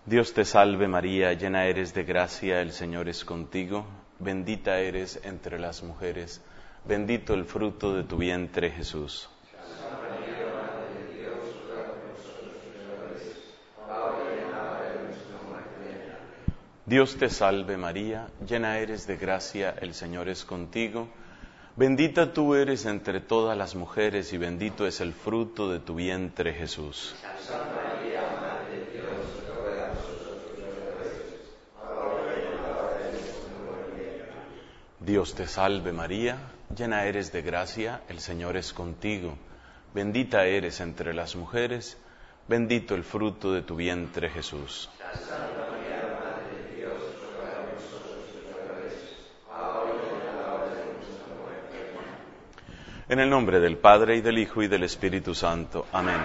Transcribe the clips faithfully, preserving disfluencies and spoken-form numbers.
Dios te salve María, llena eres de gracia, el Señor es contigo, bendita eres entre las mujeres, bendito el fruto de tu vientre Jesús. Santa María, Madre de Dios, ruega por nosotros pecadores, ahora y en la hora de nuestra muerte. Dios te salve María, llena eres de gracia, el Señor es contigo, bendita tú eres entre todas las mujeres y bendito es el fruto de tu vientre Jesús. Santa María, Madre de Dios, ruega por nosotros pecadores, ahora y en la hora de nuestra muerte. Dios te salve María, llena eres de gracia, el Señor es contigo, bendita eres entre las mujeres, bendito el fruto de tu vientre Jesús. Santa María, Madre de Dios, ruega por nosotros pecadores, ahora y en la hora de nuestra muerte. En el nombre del Padre, y del Hijo, y del Espíritu Santo. Amén.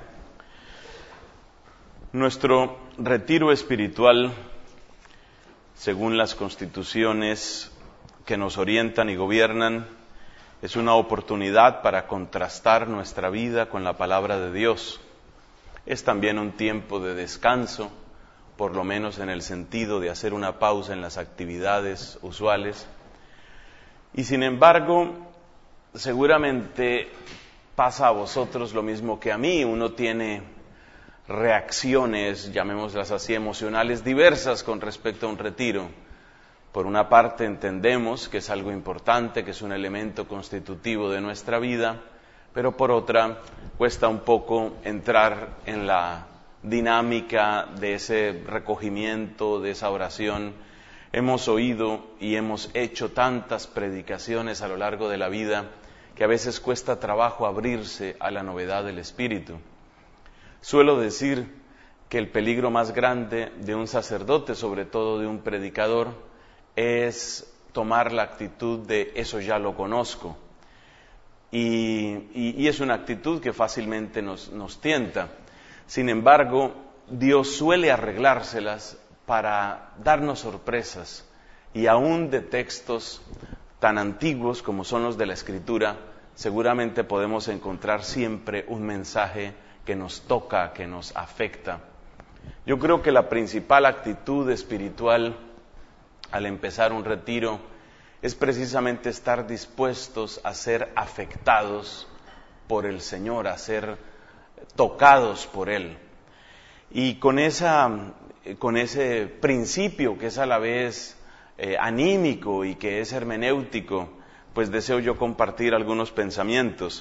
Nuestro retiro espiritual, según las constituciones que nos orientan y gobiernan, es una oportunidad para contrastar nuestra vida con la palabra de Dios. Es también un tiempo de descanso, por lo menos en el sentido de hacer una pausa en las actividades usuales. Y sin embargo, seguramente pasa a vosotros lo mismo que a mí. Uno tiene reacciones, llamémoslas así, emocionales diversas con respecto a un retiro. Por una parte entendemos que es algo importante, que es un elemento constitutivo de nuestra vida, pero por otra cuesta un poco entrar en la dinámica de ese recogimiento, de esa oración. Hemos oído y hemos hecho tantas predicaciones a lo largo de la vida que a veces cuesta trabajo abrirse a la novedad del Espíritu. Suelo decir que el peligro más grande de un sacerdote, sobre todo de un predicador, es tomar la actitud de eso ya lo conozco. Y, y, y es una actitud que fácilmente nos, nos tienta. Sin embargo, Dios suele arreglárselas para darnos sorpresas, y aún de textos tan antiguos como son los de la Escritura, seguramente podemos encontrar siempre un mensaje que nos toca, que nos afecta. Yo creo que la principal actitud espiritual al empezar un retiro es precisamente estar dispuestos a ser afectados por el Señor, a ser tocados por Él. Y con esa, con ese principio que es a la vez eh, anímico y que es hermenéutico, pues deseo yo compartir algunos pensamientos.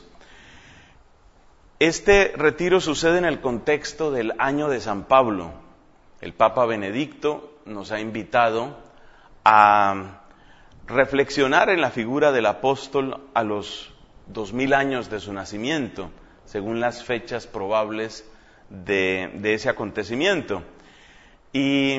Este retiro sucede en el contexto del año de San Pablo. El Papa Benedicto nos ha invitado a reflexionar en la figura del apóstol a los dos mil años de su nacimiento, según las fechas probables de, de ese acontecimiento. Y,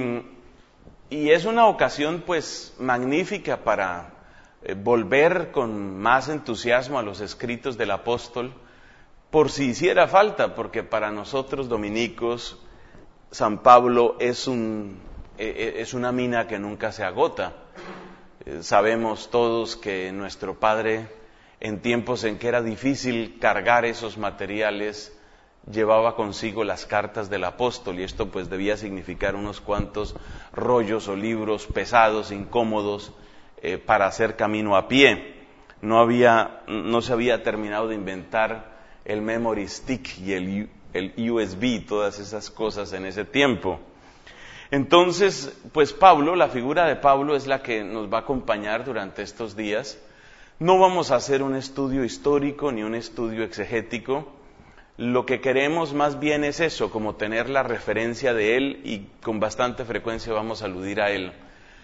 y es una ocasión pues magnífica para eh, volver con más entusiasmo a los escritos del apóstol, por si hiciera falta, porque para nosotros dominicos San Pablo es un es una mina que nunca se agota. Sabemos todos que nuestro Padre, en tiempos en que era difícil cargar esos materiales, llevaba consigo las cartas del apóstol, y esto pues debía significar unos cuantos rollos o libros pesados, incómodos, eh, para hacer camino a pie. No había, no se había terminado de inventar el memory stick y el, el U S B, todas esas cosas en ese tiempo. Entonces, pues Pablo, la figura de Pablo es la que nos va a acompañar durante estos días. No vamos a hacer un estudio histórico ni un estudio exegético. Lo que queremos más bien es eso, como tener la referencia de él, y con bastante frecuencia vamos a aludir a él.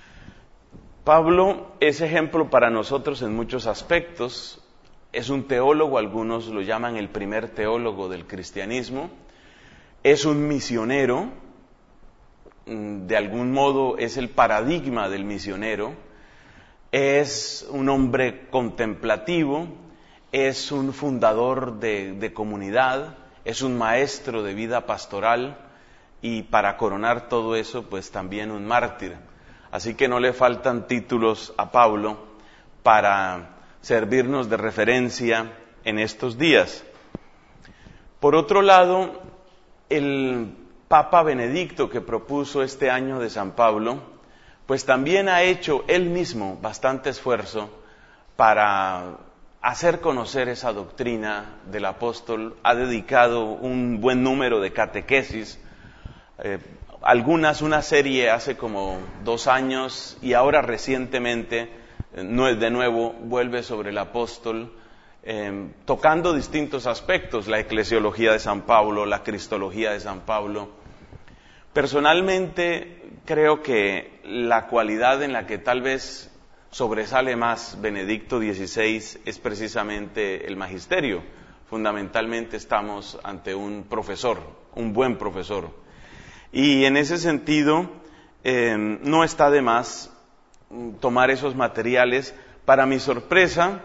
Pablo es ejemplo para nosotros en muchos aspectos. Es un teólogo, algunos lo llaman el primer teólogo del cristianismo. Es un misionero. De algún modo es el paradigma del misionero. Es un hombre contemplativo, es un fundador de, de comunidad, es un maestro de vida pastoral, y para coronar todo eso, pues también un mártir. Así que no le faltan títulos a Pablo para servirnos de referencia en estos días. Por otro lado, el Papa Benedicto, que propuso este año de San Pablo, pues también ha hecho él mismo bastante esfuerzo para hacer conocer esa doctrina del apóstol. Ha dedicado un buen número de catequesis, eh, algunas, una serie hace como dos años, y ahora recientemente, eh, de nuevo, vuelve sobre el apóstol, eh, tocando distintos aspectos, la eclesiología de San Pablo, la cristología de San Pablo. Personalmente creo que la cualidad en la que tal vez sobresale más Benedicto dieciséis es precisamente el magisterio. Fundamentalmente estamos ante un profesor, un buen profesor. Y en ese sentido, eh, no está de más tomar esos materiales. Para mi sorpresa,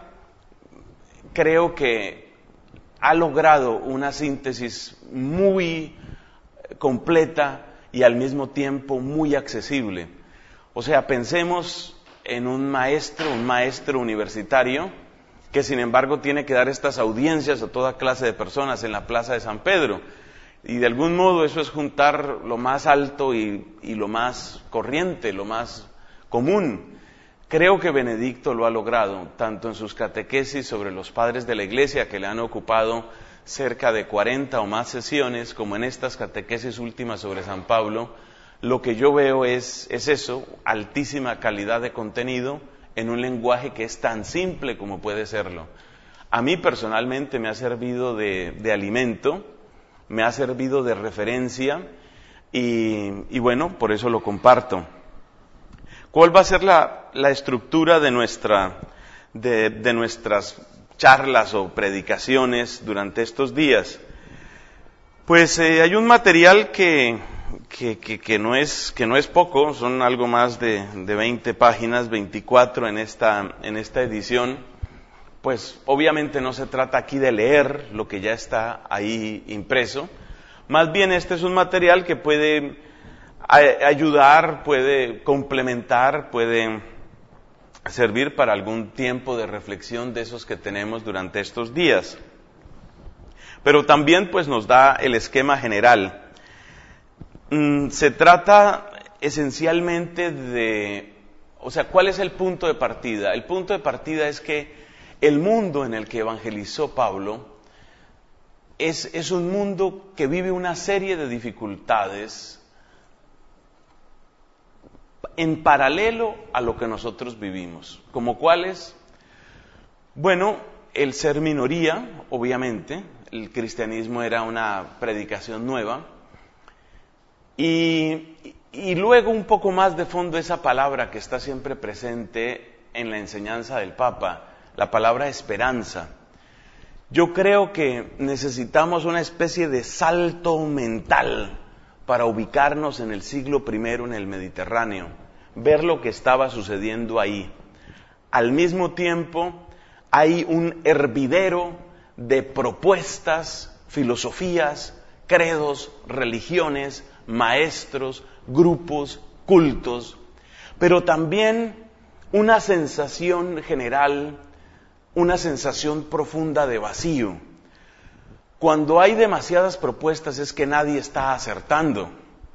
creo que ha logrado una síntesis muy completa y al mismo tiempo muy accesible. O sea, pensemos en un maestro, un maestro universitario, que sin embargo tiene que dar estas audiencias a toda clase de personas en la Plaza de San Pedro. Y de algún modo eso es juntar lo más alto y, y lo más corriente, lo más común. Creo que Benedicto lo ha logrado, tanto en sus catequesis sobre los padres de la Iglesia, que le han ocupado cerca de cuarenta o más sesiones, como en estas catequesis últimas sobre San Pablo. Lo que yo veo es, es eso, altísima calidad de contenido en un lenguaje que es tan simple como puede serlo. A mí personalmente me ha servido de, de alimento, me ha servido de referencia y, y bueno, por eso lo comparto. ¿Cuál va a ser la, la estructura de, nuestra, de, de nuestras charlas o predicaciones durante estos días? Pues eh, hay un material que, que, que, que, no es, que no es poco, son algo más de, de veinte páginas, veinticuatro en esta, en esta edición. Pues obviamente no se trata aquí de leer lo que ya está ahí impreso, más bien este es un material que puede ayudar, puede complementar, puede servir para algún tiempo de reflexión de esos que tenemos durante estos días. Pero también pues nos da el esquema general. Se trata esencialmente de, o sea, ¿cuál es el punto de partida? El punto de partida es que el mundo en el que evangelizó Pablo es, es un mundo que vive una serie de dificultades en paralelo a lo que nosotros vivimos. ¿Como cuáles? Bueno, el ser minoría, obviamente, el cristianismo era una predicación nueva, y, y luego un poco más de fondo esa palabra que está siempre presente en la enseñanza del Papa, la palabra esperanza. Yo creo que necesitamos una especie de salto mental para ubicarnos en el siglo primero en el Mediterráneo, ver lo que estaba sucediendo ahí. Al mismo tiempo, hay un hervidero de propuestas, filosofías, credos, religiones, maestros, grupos, cultos, pero también una sensación general, una sensación profunda de vacío. Cuando hay demasiadas propuestas es que nadie está acertando.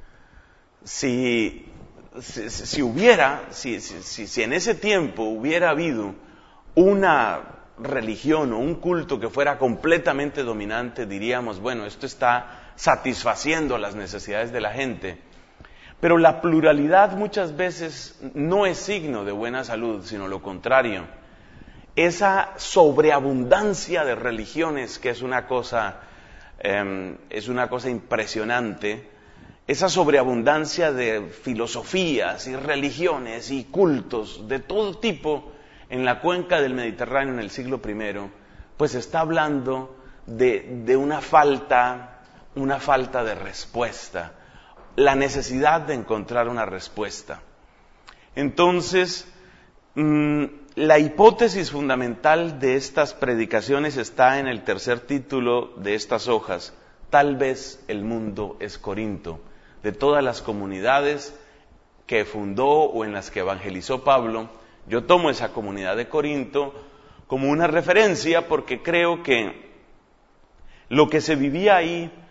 Si, si, si hubiera, si, si, si en ese tiempo hubiera habido una religión o un culto que fuera completamente dominante, diríamos, bueno, esto está satisfaciendo las necesidades de la gente. Pero la pluralidad muchas veces no es signo de buena salud, sino lo contrario. Esa sobreabundancia de religiones, que es una cosa, eh, es una cosa impresionante, esa sobreabundancia de filosofías y religiones y cultos de todo tipo en la cuenca del Mediterráneo en el siglo primero, pues está hablando de, de una falta, una falta de respuesta, la necesidad de encontrar una respuesta. Entonces, mmm, la hipótesis fundamental de estas predicaciones está en el tercer título de estas hojas. Tal vez el mundo es Corinto. De todas las comunidades que fundó o en las que evangelizó Pablo, yo tomo esa comunidad de Corinto como una referencia porque creo que lo que se vivía ahí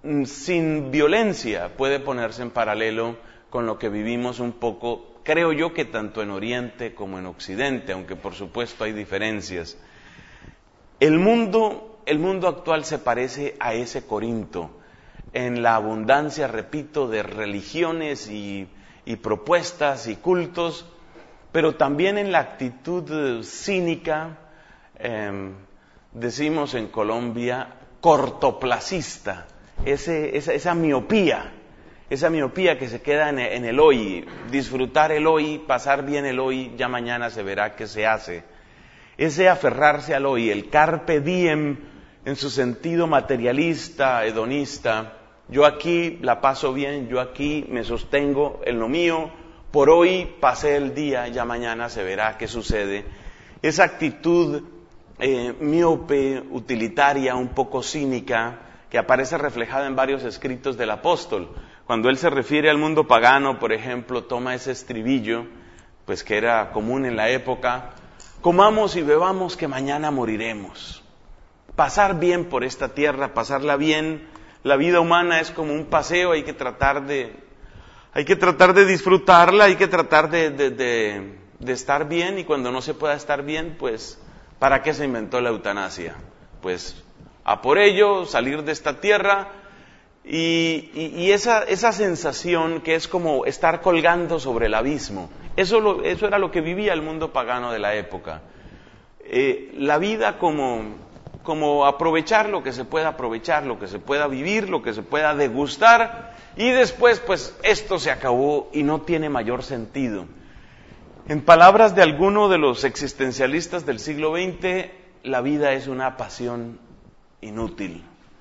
sin violencia puede ponerse en paralelo con lo que vivimos un poco, creo yo que tanto en Oriente como en Occidente, aunque por supuesto hay diferencias. El mundo, el mundo actual se parece a ese Corinto, en la abundancia, repito, de religiones y, y propuestas y cultos, pero también en la actitud cínica, eh, decimos en Colombia, cortoplacista, ese, esa, esa miopía, esa miopía que se queda en, en el hoy, disfrutar el hoy, pasar bien el hoy, ya mañana se verá qué se hace. Ese aferrarse al hoy, el carpe diem en su sentido materialista, hedonista, yo aquí la paso bien, yo aquí me sostengo en lo mío, por hoy pasé el día, ya mañana se verá qué sucede. Esa actitud eh, miope, utilitaria, un poco cínica, que aparece reflejada en varios escritos del apóstol. Cuando él se refiere al mundo pagano, por ejemplo, toma ese estribillo, pues que era común en la época: comamos y bebamos que mañana moriremos. Pasar bien por esta tierra, pasarla bien. La vida humana es como un paseo, hay que tratar de, hay que tratar de disfrutarla, hay que tratar de, de, de, de estar bien, y cuando no se pueda estar bien, pues, ¿para qué se inventó la eutanasia? Pues, a por ello, salir de esta tierra, y, y, y esa, esa sensación que es como estar colgando sobre el abismo, eso, lo, eso era lo que vivía el mundo pagano de la época. Eh, la vida como... como aprovechar lo que se pueda aprovechar, lo que se pueda vivir, lo que se pueda degustar, y después pues esto se acabó y no tiene mayor sentido. En palabras de alguno de los existencialistas del siglo veinte, la vida es una pasión inútil.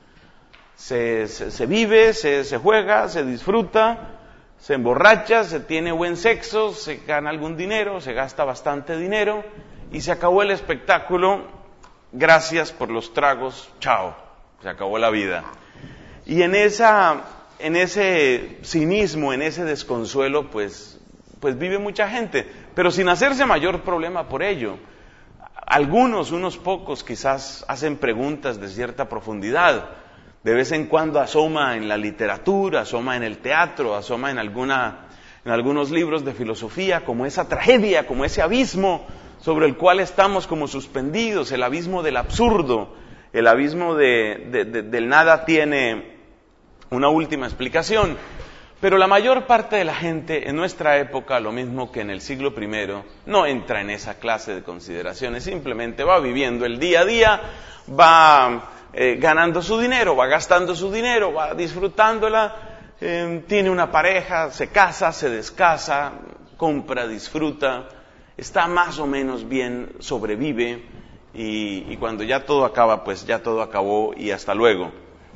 Se, se, se vive, se, se juega, se disfruta, se emborracha, se tiene buen sexo, se gana algún dinero, se gasta bastante dinero, y se acabó el espectáculo. Gracias por los tragos, chao, se acabó la vida. Y en esa, en ese cinismo, en ese desconsuelo, pues, pues vive mucha gente, pero sin hacerse mayor problema por ello. Algunos, unos pocos, quizás hacen preguntas de cierta profundidad. De vez en cuando asoma en la literatura, asoma en el teatro, asoma en alguna, en algunos libros de filosofía, como esa tragedia, como ese abismo sobre el cual estamos como suspendidos, el abismo del absurdo, el abismo de, de, de, del nada tiene una última explicación. Pero la mayor parte de la gente en nuestra época, lo mismo que en el siglo primero, no entra en esa clase de consideraciones, simplemente va viviendo el día a día, va eh, ganando su dinero, va gastando su dinero, va disfrutándola, eh, tiene una pareja, se casa, se descasa, compra, disfruta, está más o menos bien, sobrevive, y, y cuando ya todo acaba, pues ya todo acabó y hasta luego.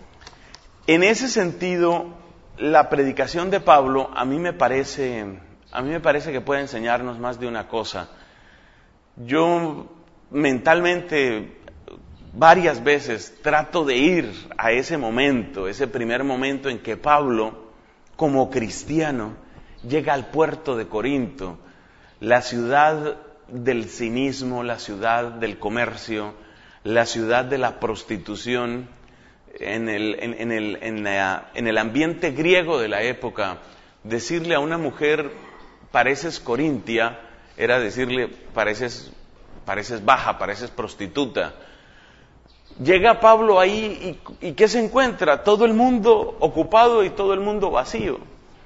En ese sentido, la predicación de Pablo a mí me parece, a mí me parece que puede enseñarnos más de una cosa. Yo mentalmente varias veces trato de ir a ese momento, ese primer momento en que Pablo, como cristiano, llega al puerto de Corinto, la ciudad del cinismo, la ciudad del comercio, la ciudad de la prostitución. En el, en, en, el, en, la, en el ambiente griego de la época, decirle a una mujer, pareces corintia, era decirle, pareces, pareces baja, pareces prostituta. Llega Pablo ahí y, y ¿qué se encuentra? Todo el mundo ocupado y todo el mundo vacío.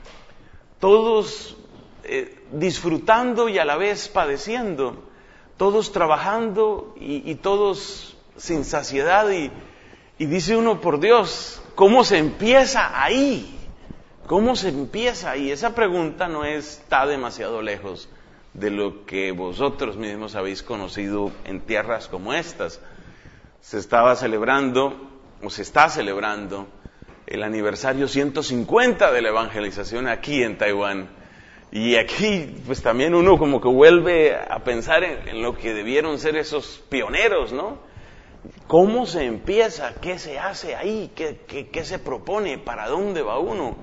Todos eh, disfrutando y a la vez padeciendo. Todos trabajando y, y todos sin saciedad. Y, y dice uno, por Dios, ¿cómo se empieza ahí? ¿Cómo se empieza ahí? Esa pregunta no está demasiado lejos de lo que vosotros mismos habéis conocido en tierras como estas. Se estaba celebrando, o se está celebrando, el aniversario ciento cincuenta de la evangelización aquí en Taiwán. Y aquí, pues también uno como que vuelve a pensar en, en lo que debieron ser esos pioneros, ¿no? ¿Cómo se empieza? ¿Qué se hace ahí? ¿Qué, qué, qué se propone? ¿Para dónde va uno?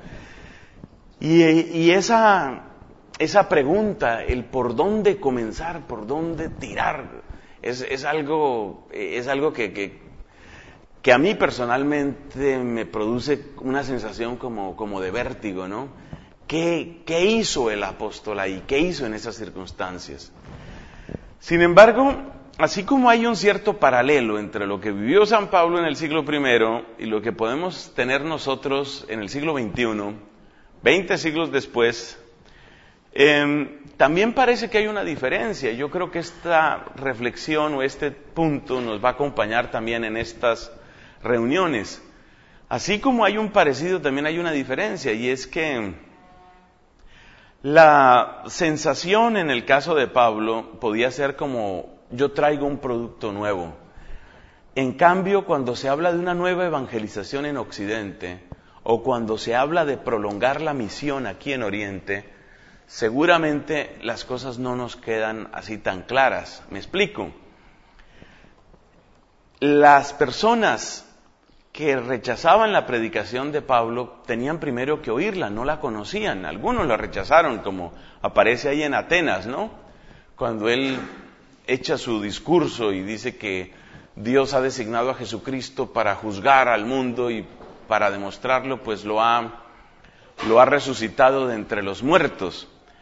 Y, y esa, esa pregunta, el por dónde comenzar, por dónde tirar, es, es algo, es algo que, que que a mí personalmente me produce una sensación como, como de vértigo, ¿no? ¿Qué, ¿Qué hizo el apóstol ahí? ¿Qué hizo en esas circunstancias? Sin embargo, así como hay un cierto paralelo entre lo que vivió San Pablo en el siglo primero y lo que podemos tener nosotros en el siglo veintiuno, veinte siglos después, eh, también parece que hay una diferencia. Yo creo que esta reflexión o este punto nos va a acompañar también en estas reuniones. Así como hay un parecido, también hay una diferencia, y es que la sensación en el caso de Pablo podía ser como: yo traigo un producto nuevo. En cambio, cuando se habla de una nueva evangelización en Occidente, o cuando se habla de prolongar la misión aquí en Oriente, seguramente las cosas no nos quedan así tan claras. Me explico. Las personas que rechazaban la predicación de Pablo tenían primero que oírla, no la conocían. Algunos la rechazaron, como aparece ahí en Atenas, ¿no? Cuando él echa su discurso y dice que Dios ha designado a Jesucristo para juzgar al mundo y para demostrarlo, pues lo ha, lo ha resucitado de entre los muertos.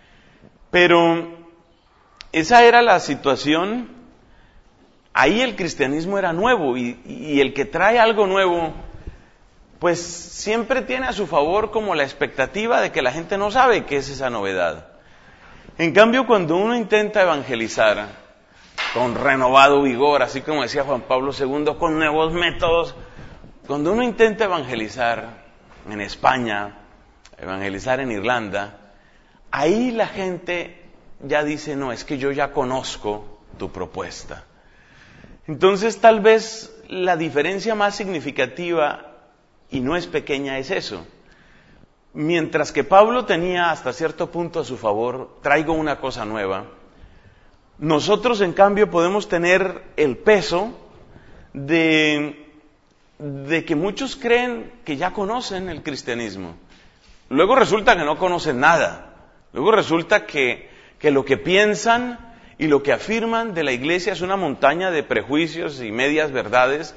Pero esa era la situación. Ahí el cristianismo era nuevo y, y el que trae algo nuevo, pues siempre tiene a su favor como la expectativa de que la gente no sabe qué es esa novedad. En cambio, cuando uno intenta evangelizar con renovado vigor, así como decía Juan Pablo segundo, con nuevos métodos, cuando uno intenta evangelizar en España, evangelizar en Irlanda, ahí la gente ya dice: no, es que yo ya conozco tu propuesta. Entonces, tal vez la diferencia más significativa, y no es pequeña, es eso. Mientras que Pablo tenía hasta cierto punto a su favor: traigo una cosa nueva, nosotros en cambio podemos tener el peso de, de que muchos creen que ya conocen el cristianismo. Luego resulta que no conocen nada. Luego resulta que, que lo que piensan y lo que afirman de la iglesia es una montaña de prejuicios y medias verdades,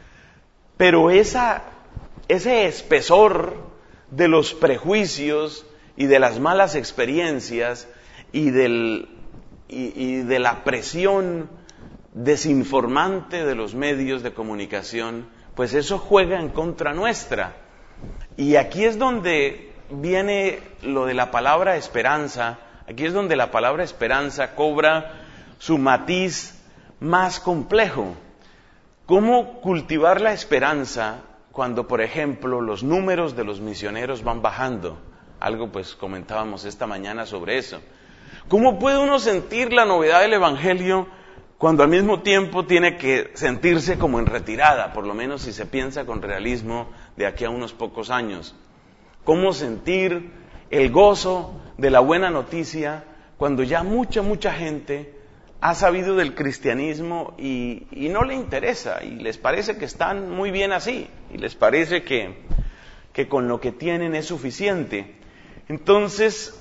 pero esa, ese espesor de los prejuicios y de las malas experiencias y, del, y, y de la presión desinformante de los medios de comunicación, pues eso juega en contra nuestra. Y aquí es donde viene lo de la palabra esperanza. Aquí es donde la palabra esperanza cobra su matiz más complejo. ¿Cómo cultivar la esperanza cuando, por ejemplo, los números de los misioneros van bajando? Algo pues comentábamos esta mañana sobre eso. ¿Cómo puede uno sentir la novedad del Evangelio cuando al mismo tiempo tiene que sentirse como en retirada, por lo menos si se piensa con realismo de aquí a unos pocos años? ¿Cómo sentir el gozo de la buena noticia cuando ya mucha, mucha gente ha sabido del cristianismo y, y no le interesa, y les parece que están muy bien así, y les parece que, que con lo que tienen es suficiente? Entonces,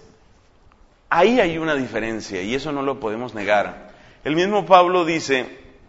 ahí hay una diferencia, y eso no lo podemos negar. El mismo Pablo dice: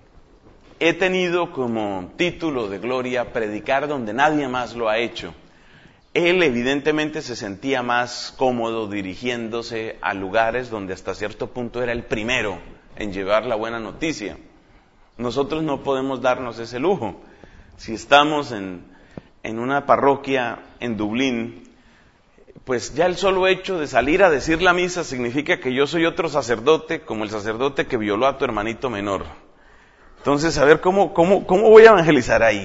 he tenido como título de gloria predicar donde nadie más lo ha hecho. Él evidentemente se sentía más cómodo dirigiéndose a lugares donde hasta cierto punto era el primero en llevar la buena noticia. Nosotros no podemos darnos ese lujo. Si estamos en, en una parroquia en Dublín, pues ya el solo hecho de salir a decir la misa significa que yo soy otro sacerdote, como el sacerdote que violó a tu hermanito menor. Entonces, a ver, ¿cómo, cómo, cómo voy a evangelizar ahí?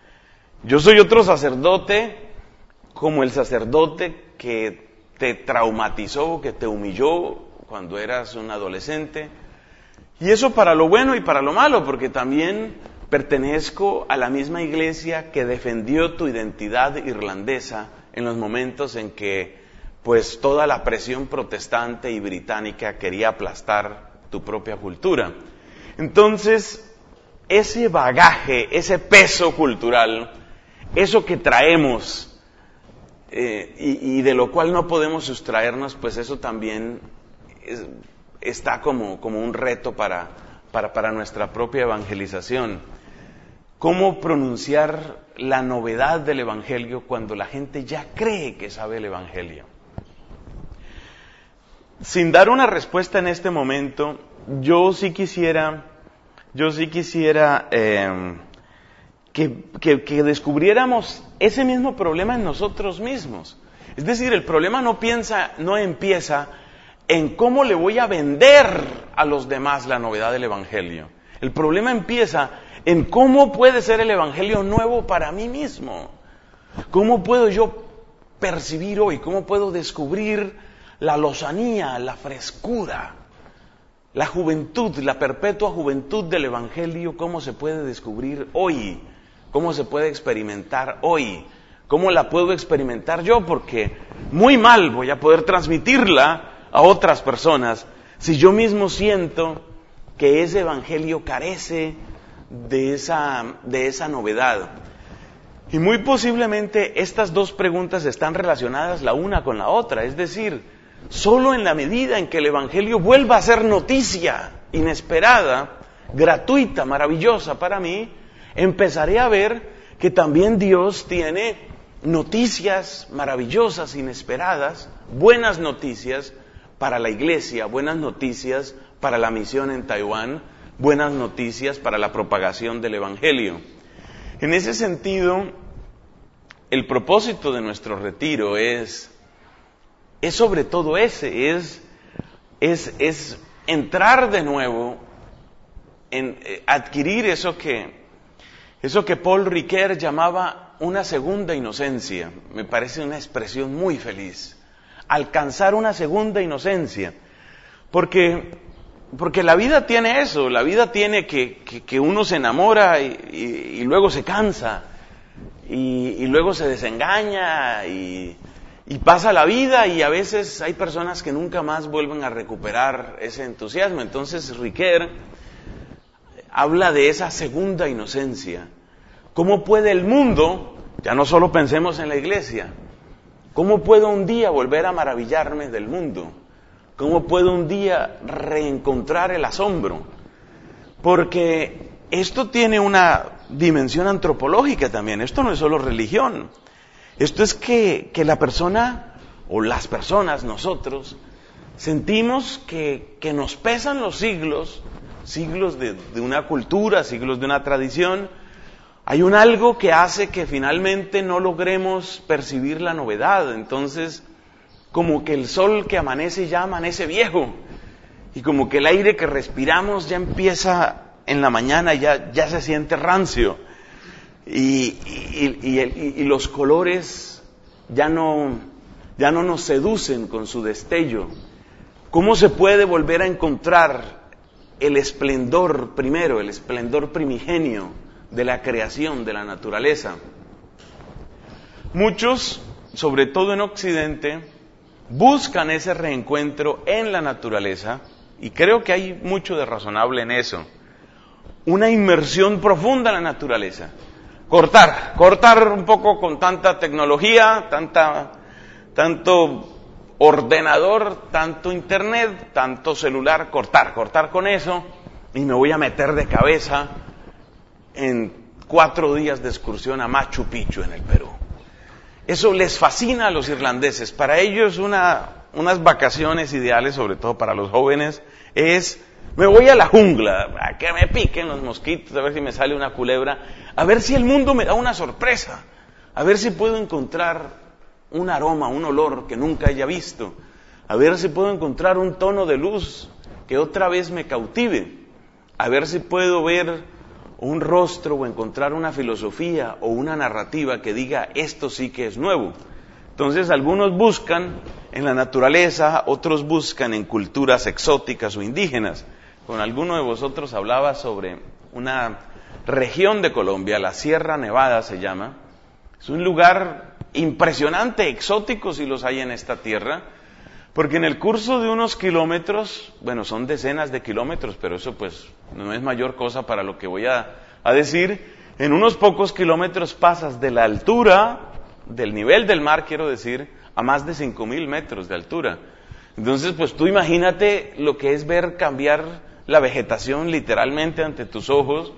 Yo soy otro sacerdote como el sacerdote que te traumatizó, que te humilló cuando eras un adolescente. Y eso para lo bueno y para lo malo, porque también pertenezco a la misma iglesia que defendió tu identidad irlandesa en los momentos en que pues toda la presión protestante y británica quería aplastar tu propia cultura. Entonces, ese bagaje, ese peso cultural, eso que traemos eh, y, y de lo cual no podemos sustraernos, pues eso también es, está como, como un reto para, para, para nuestra propia evangelización. ¿Cómo pronunciar la novedad del Evangelio cuando la gente ya cree que sabe el Evangelio? Sin dar una respuesta en este momento, yo sí quisiera, yo sí quisiera eh, que, que, que descubriéramos ese mismo problema en nosotros mismos. Es decir, el problema no piensa, no empieza en cómo le voy a vender a los demás la novedad del Evangelio. El problema empieza en cómo puede ser el Evangelio nuevo para mí mismo. ¿Cómo puedo yo percibir hoy, cómo puedo descubrir la lozanía, la frescura, la juventud, la perpetua juventud del Evangelio? ¿Cómo se puede descubrir hoy? ¿Cómo se puede experimentar hoy? ¿Cómo la puedo experimentar yo? Porque muy mal voy a poder transmitirla a otras personas si yo mismo siento que ese Evangelio carece de esa, de esa novedad. Y muy posiblemente estas dos preguntas están relacionadas la una con la otra. Es decir, solo en la medida en que el Evangelio vuelva a ser noticia inesperada, gratuita, maravillosa para mí, empezaré a ver que también Dios tiene noticias maravillosas, inesperadas, buenas noticias para la iglesia, buenas noticias para la misión en Taiwán, buenas noticias para la propagación del Evangelio. En ese sentido, el propósito de nuestro retiro es, es sobre todo ese, es, es, es entrar de nuevo, en eh, adquirir eso que, eso que Paul Ricoeur llamaba una segunda inocencia. Me parece una expresión muy feliz. Alcanzar una segunda inocencia. Porque, porque la vida tiene eso, la vida tiene que, que, que uno se enamora y, y, y luego se cansa, y, y luego se desengaña, y, y pasa la vida, y a veces hay personas que nunca más vuelven a recuperar ese entusiasmo. Entonces Ricoeur habla de esa segunda inocencia. ¿Cómo puede el mundo, ya no solo pensemos en la iglesia, cómo puedo un día volver a maravillarme del mundo? ¿Cómo puedo un día reencontrar el asombro? Porque esto tiene una dimensión antropológica también, esto no es solo religión. Esto es que, que la persona, o las personas, nosotros, sentimos que, que nos pesan los siglos, siglos de, de una cultura, siglos de una tradición. Hay un algo que hace que finalmente no logremos percibir la novedad. Entonces, como que el sol que amanece ya amanece viejo, y como que el aire que respiramos ya empieza en la mañana, ya, ya se siente rancio, y, y, y, y, y los colores ya no, ya no nos seducen con su destello. ¿Cómo se puede volver a encontrar el esplendor primero, el esplendor primigenio de la creación, de la naturaleza? Muchos, sobre todo en Occidente, buscan ese reencuentro en la naturaleza, y creo que hay mucho de razonable en eso. Una inmersión profunda en la naturaleza. Cortar, cortar un poco con tanta tecnología, tanta, tanto ordenador, tanto internet, tanto celular, cortar, cortar con eso, y me voy a meter de cabeza en cuatro días de excursión a Machu Picchu en el Perú. Eso les fascina a los irlandeses. Para ellos una, unas vacaciones ideales, sobre todo para los jóvenes, es: me voy a la jungla, a que me piquen los mosquitos, a ver si me sale una culebra, a ver si el mundo me da una sorpresa, a ver si puedo encontrar un aroma, un olor que nunca haya visto, a ver si puedo encontrar un tono de luz que otra vez me cautive, a ver si puedo ver un rostro o encontrar una filosofía o una narrativa que diga: esto sí que es nuevo. Entonces algunos buscan en la naturaleza, otros buscan en culturas exóticas o indígenas. Con alguno de vosotros hablaba sobre una región de Colombia, la Sierra Nevada se llama. Es un lugar impresionante, exótico si los hay en esta tierra, porque en el curso de unos kilómetros, bueno, son decenas de kilómetros, pero eso pues no es mayor cosa para lo que voy a, a decir. En unos pocos kilómetros pasas de la altura, del nivel del mar, quiero decir, a más de cinco mil metros de altura. Entonces, pues tú imagínate lo que es ver cambiar la vegetación literalmente ante tus ojos,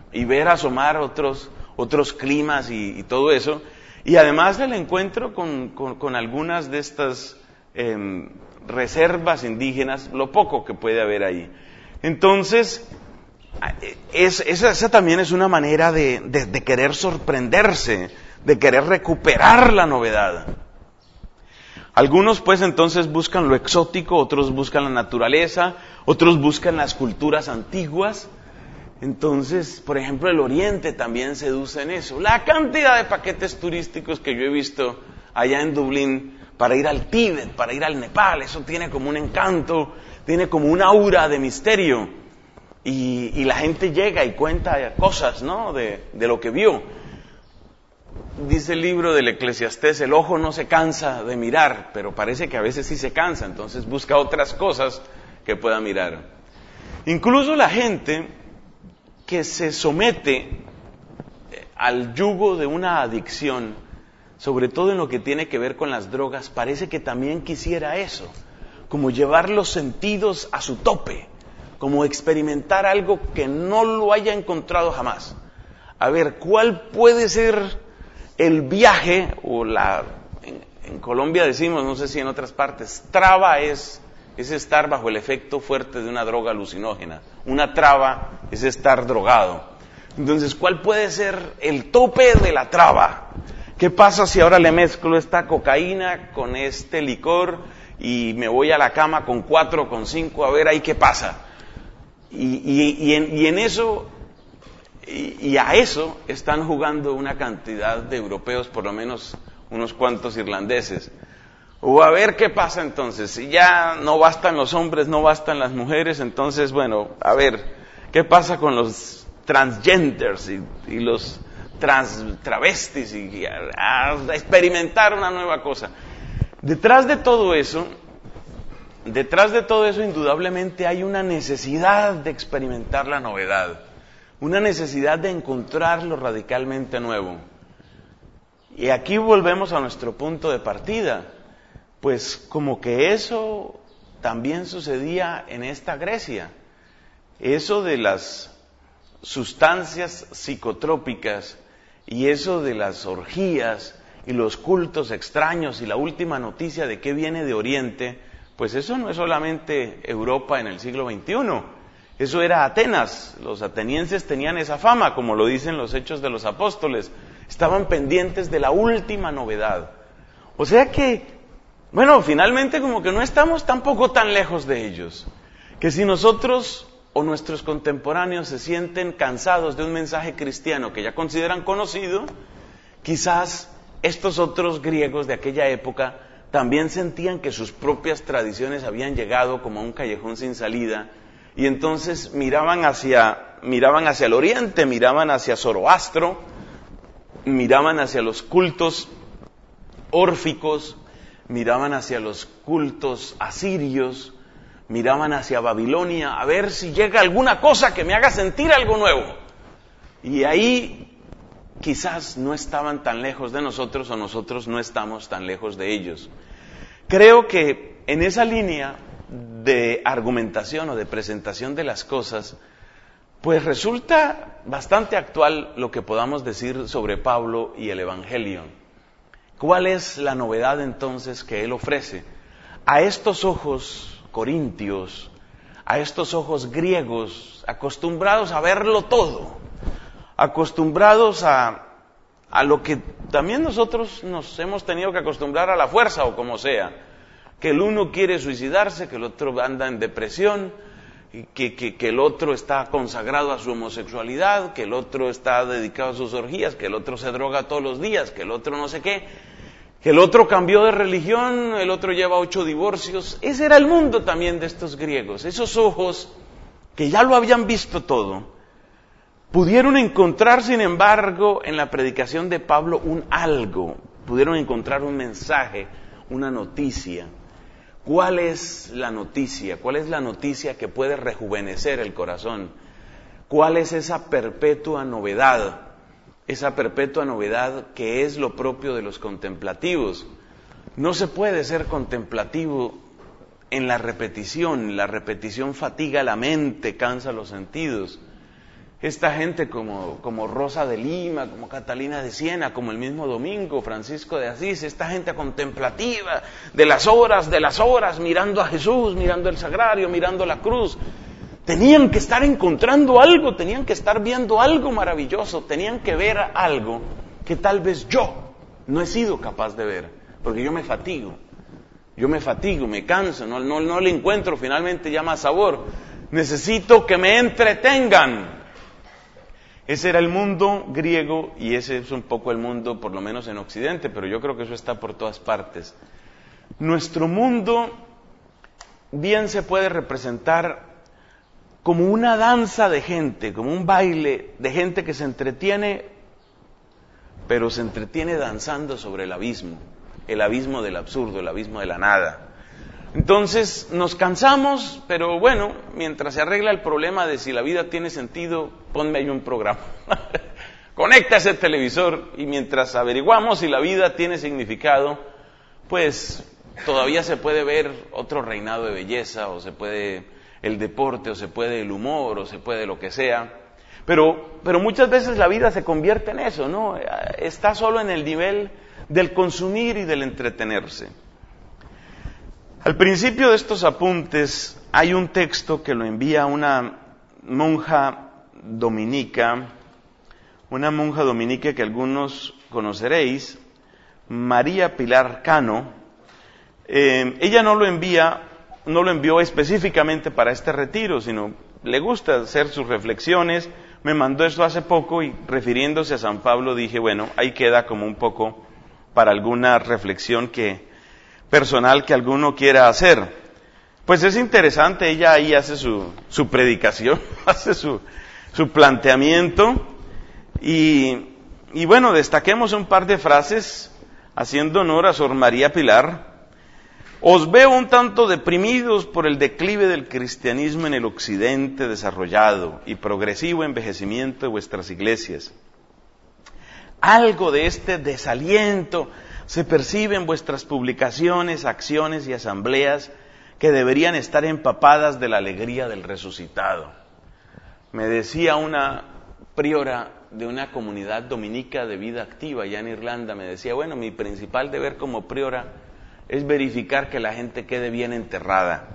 y ver asomar otros, otros climas y, y todo eso. Y además el encuentro con, con, con algunas de estas eh, reservas indígenas, lo poco que puede haber ahí. Entonces, es, esa, esa también es una manera de, de, de querer sorprenderse, de querer recuperar la novedad. Algunos pues entonces buscan lo exótico, otros buscan la naturaleza, otros buscan las culturas antiguas. Entonces, por ejemplo, el Oriente también seduce en eso. La cantidad de paquetes turísticos que yo he visto allá en Dublín para ir al Tíbet, para ir al Nepal, eso tiene como un encanto, tiene como un aura de misterio. Y, y la gente llega y cuenta cosas, ¿no?, de, de lo que vio. Dice el libro del Eclesiastés, el ojo no se cansa de mirar, pero parece que a veces sí se cansa, entonces busca otras cosas que pueda mirar. Incluso la gente que se somete al yugo de una adicción, sobre todo en lo que tiene que ver con las drogas, parece que también quisiera eso, como llevar los sentidos a su tope, como experimentar algo que no lo haya encontrado jamás. A ver, ¿cuál puede ser el viaje, o la, en, en Colombia decimos, no sé si en otras partes, traba es, es estar bajo el efecto fuerte de una droga alucinógena. Una traba es estar drogado. Entonces, ¿cuál puede ser el tope de la traba? ¿Qué pasa si ahora le mezclo esta cocaína con este licor y me voy a la cama con cuatro, con cinco, a ver ahí qué pasa? Y, y, y, en, y en eso, y, y a eso están jugando una cantidad de europeos, por lo menos unos cuantos irlandeses. O a ver qué pasa entonces, si ya no bastan los hombres, no bastan las mujeres, entonces bueno, a ver, ¿qué pasa con los transgenders y, y los trans travestis y, y a, a experimentar una nueva cosa? Detrás de todo eso, detrás de todo eso indudablemente hay una necesidad de experimentar la novedad, una necesidad de encontrar lo radicalmente nuevo. Y aquí volvemos a nuestro punto de partida. Pues como que eso también sucedía en esta Grecia. Eso de las sustancias psicotrópicas y eso de las orgías y los cultos extraños y la última noticia de qué viene de Oriente, pues eso no es solamente Europa en el siglo veintiuno. Eso era Atenas. Los atenienses tenían esa fama, como lo dicen los Hechos de los Apóstoles. Estaban pendientes de la última novedad. O sea que bueno, finalmente como que no estamos tampoco tan lejos de ellos. Que si nosotros o nuestros contemporáneos se sienten cansados de un mensaje cristiano que ya consideran conocido, quizás estos otros griegos de aquella época también sentían que sus propias tradiciones habían llegado como a un callejón sin salida y entonces miraban hacia, miraban hacia el oriente, miraban hacia Zoroastro, miraban hacia los cultos órficos, miraban hacia los cultos asirios, miraban hacia Babilonia, a ver si llega alguna cosa que me haga sentir algo nuevo. Y ahí quizás no estaban tan lejos de nosotros o nosotros no estamos tan lejos de ellos. Creo que en esa línea de argumentación o de presentación de las cosas, pues resulta bastante actual lo que podamos decir sobre Pablo y el Evangelio. ¿Cuál es la novedad entonces que él ofrece? A estos ojos corintios, a estos ojos griegos, acostumbrados a verlo todo, acostumbrados a, a lo que también nosotros nos hemos tenido que acostumbrar a la fuerza o como sea, que el uno quiere suicidarse, que el otro anda en depresión, que, que, que el otro está consagrado a su homosexualidad, que el otro está dedicado a sus orgías, que el otro se droga todos los días, que el otro no sé qué, que el otro cambió de religión, el otro lleva ocho divorcios. Ese era el mundo también de estos griegos. Esos ojos que ya lo habían visto todo, pudieron encontrar, sin embargo, en la predicación de Pablo un algo, pudieron encontrar un mensaje, una noticia. ¿Cuál es la noticia? ¿Cuál es la noticia que puede rejuvenecer el corazón? ¿Cuál es esa perpetua novedad? Esa perpetua novedad que es lo propio de los contemplativos. No se puede ser contemplativo en la repetición. La repetición fatiga la mente, cansa los sentidos. esta gente como, como Rosa de Lima, como Catalina de Siena, como el mismo Domingo, Francisco de Asís, esta gente contemplativa de las horas, de las horas, mirando a Jesús, mirando el sagrario, mirando la cruz, tenían que estar encontrando algo, tenían que estar viendo algo maravilloso, tenían que ver algo que tal vez yo no he sido capaz de ver, porque yo me fatigo, yo me fatigo, me canso, no, no, no le encuentro finalmente ya más sabor. Necesito que me entretengan. Ese era el mundo griego y ese es un poco el mundo, por lo menos en Occidente, pero yo creo que eso está por todas partes. Nuestro mundo bien se puede representar como una danza de gente, como un baile de gente que se entretiene, pero se entretiene danzando sobre el abismo, el abismo del absurdo, el abismo de la nada. Entonces nos cansamos, pero bueno, mientras se arregla el problema de si la vida tiene sentido, ponme ahí un programa. Conecta ese televisor y mientras averiguamos si la vida tiene significado, pues todavía se puede ver otro reinado de belleza, o se puede el deporte, o se puede el humor, o se puede lo que sea. Pero, pero muchas veces la vida se convierte en eso, ¿no? Está solo en el nivel del consumir y del entretenerse. Al principio de estos apuntes hay un texto que lo envía una monja dominica, una monja dominica que algunos conoceréis, María Pilar Cano. Eh, ella no lo envía, no lo envió específicamente para este retiro, sino le gusta hacer sus reflexiones. Me mandó esto hace poco y refiriéndose a San Pablo dije, bueno, ahí queda como un poco para alguna reflexión que personal que alguno quiera hacer. Pues es interesante, ella ahí hace su, su predicación, hace su, su planteamiento y, y bueno, destaquemos un par de frases haciendo honor a Sor María Pilar. Os veo un tanto deprimidos por el declive del cristianismo en el occidente desarrollado y progresivo envejecimiento de vuestras iglesias. Algo de este desaliento se percibe en vuestras publicaciones, acciones y asambleas que deberían estar empapadas de la alegría del resucitado. Me decía una priora de una comunidad dominica de vida activa allá en Irlanda, me decía, bueno, mi principal deber como priora es verificar que la gente quede bien enterrada.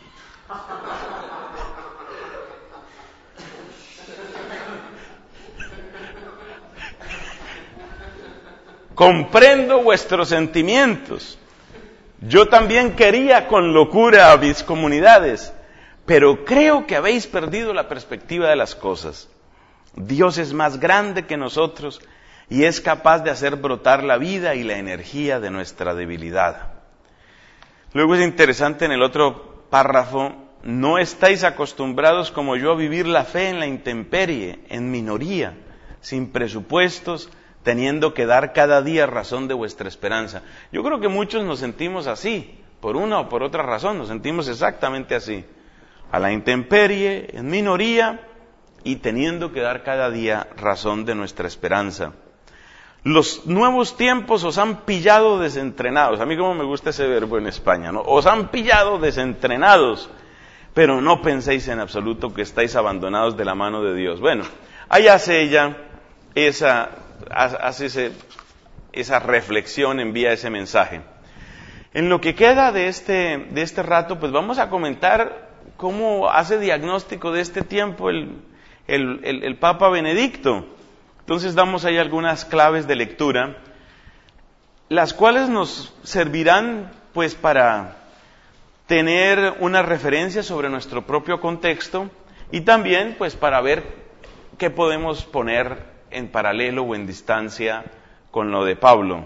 Comprendo vuestros sentimientos. Yo también quería con locura a mis comunidades, pero creo que habéis perdido la perspectiva de las cosas. Dios es más grande que nosotros y es capaz de hacer brotar la vida y la energía de nuestra debilidad. Luego es interesante en el otro párrafo, no estáis acostumbrados como yo a vivir la fe en la intemperie, en minoría, sin presupuestos, teniendo que dar cada día razón de vuestra esperanza. Yo creo que muchos nos sentimos así, por una o por otra razón, nos sentimos exactamente así. A la intemperie, en minoría, y teniendo que dar cada día razón de nuestra esperanza. Los nuevos tiempos os han pillado desentrenados. A mí como me gusta ese verbo en España, ¿no? Os han pillado desentrenados, pero no penséis en absoluto que estáis abandonados de la mano de Dios. Bueno, ahí hace ella esa, hace ese, esa reflexión, envía ese mensaje. En lo que queda de este, de este rato, pues vamos a comentar cómo hace diagnóstico de este tiempo el, el, el, el Papa Benedicto. Entonces damos ahí algunas claves de lectura, las cuales nos servirán pues para tener una referencia sobre nuestro propio contexto y también pues para ver qué podemos poner en paralelo o en distancia con lo de Pablo.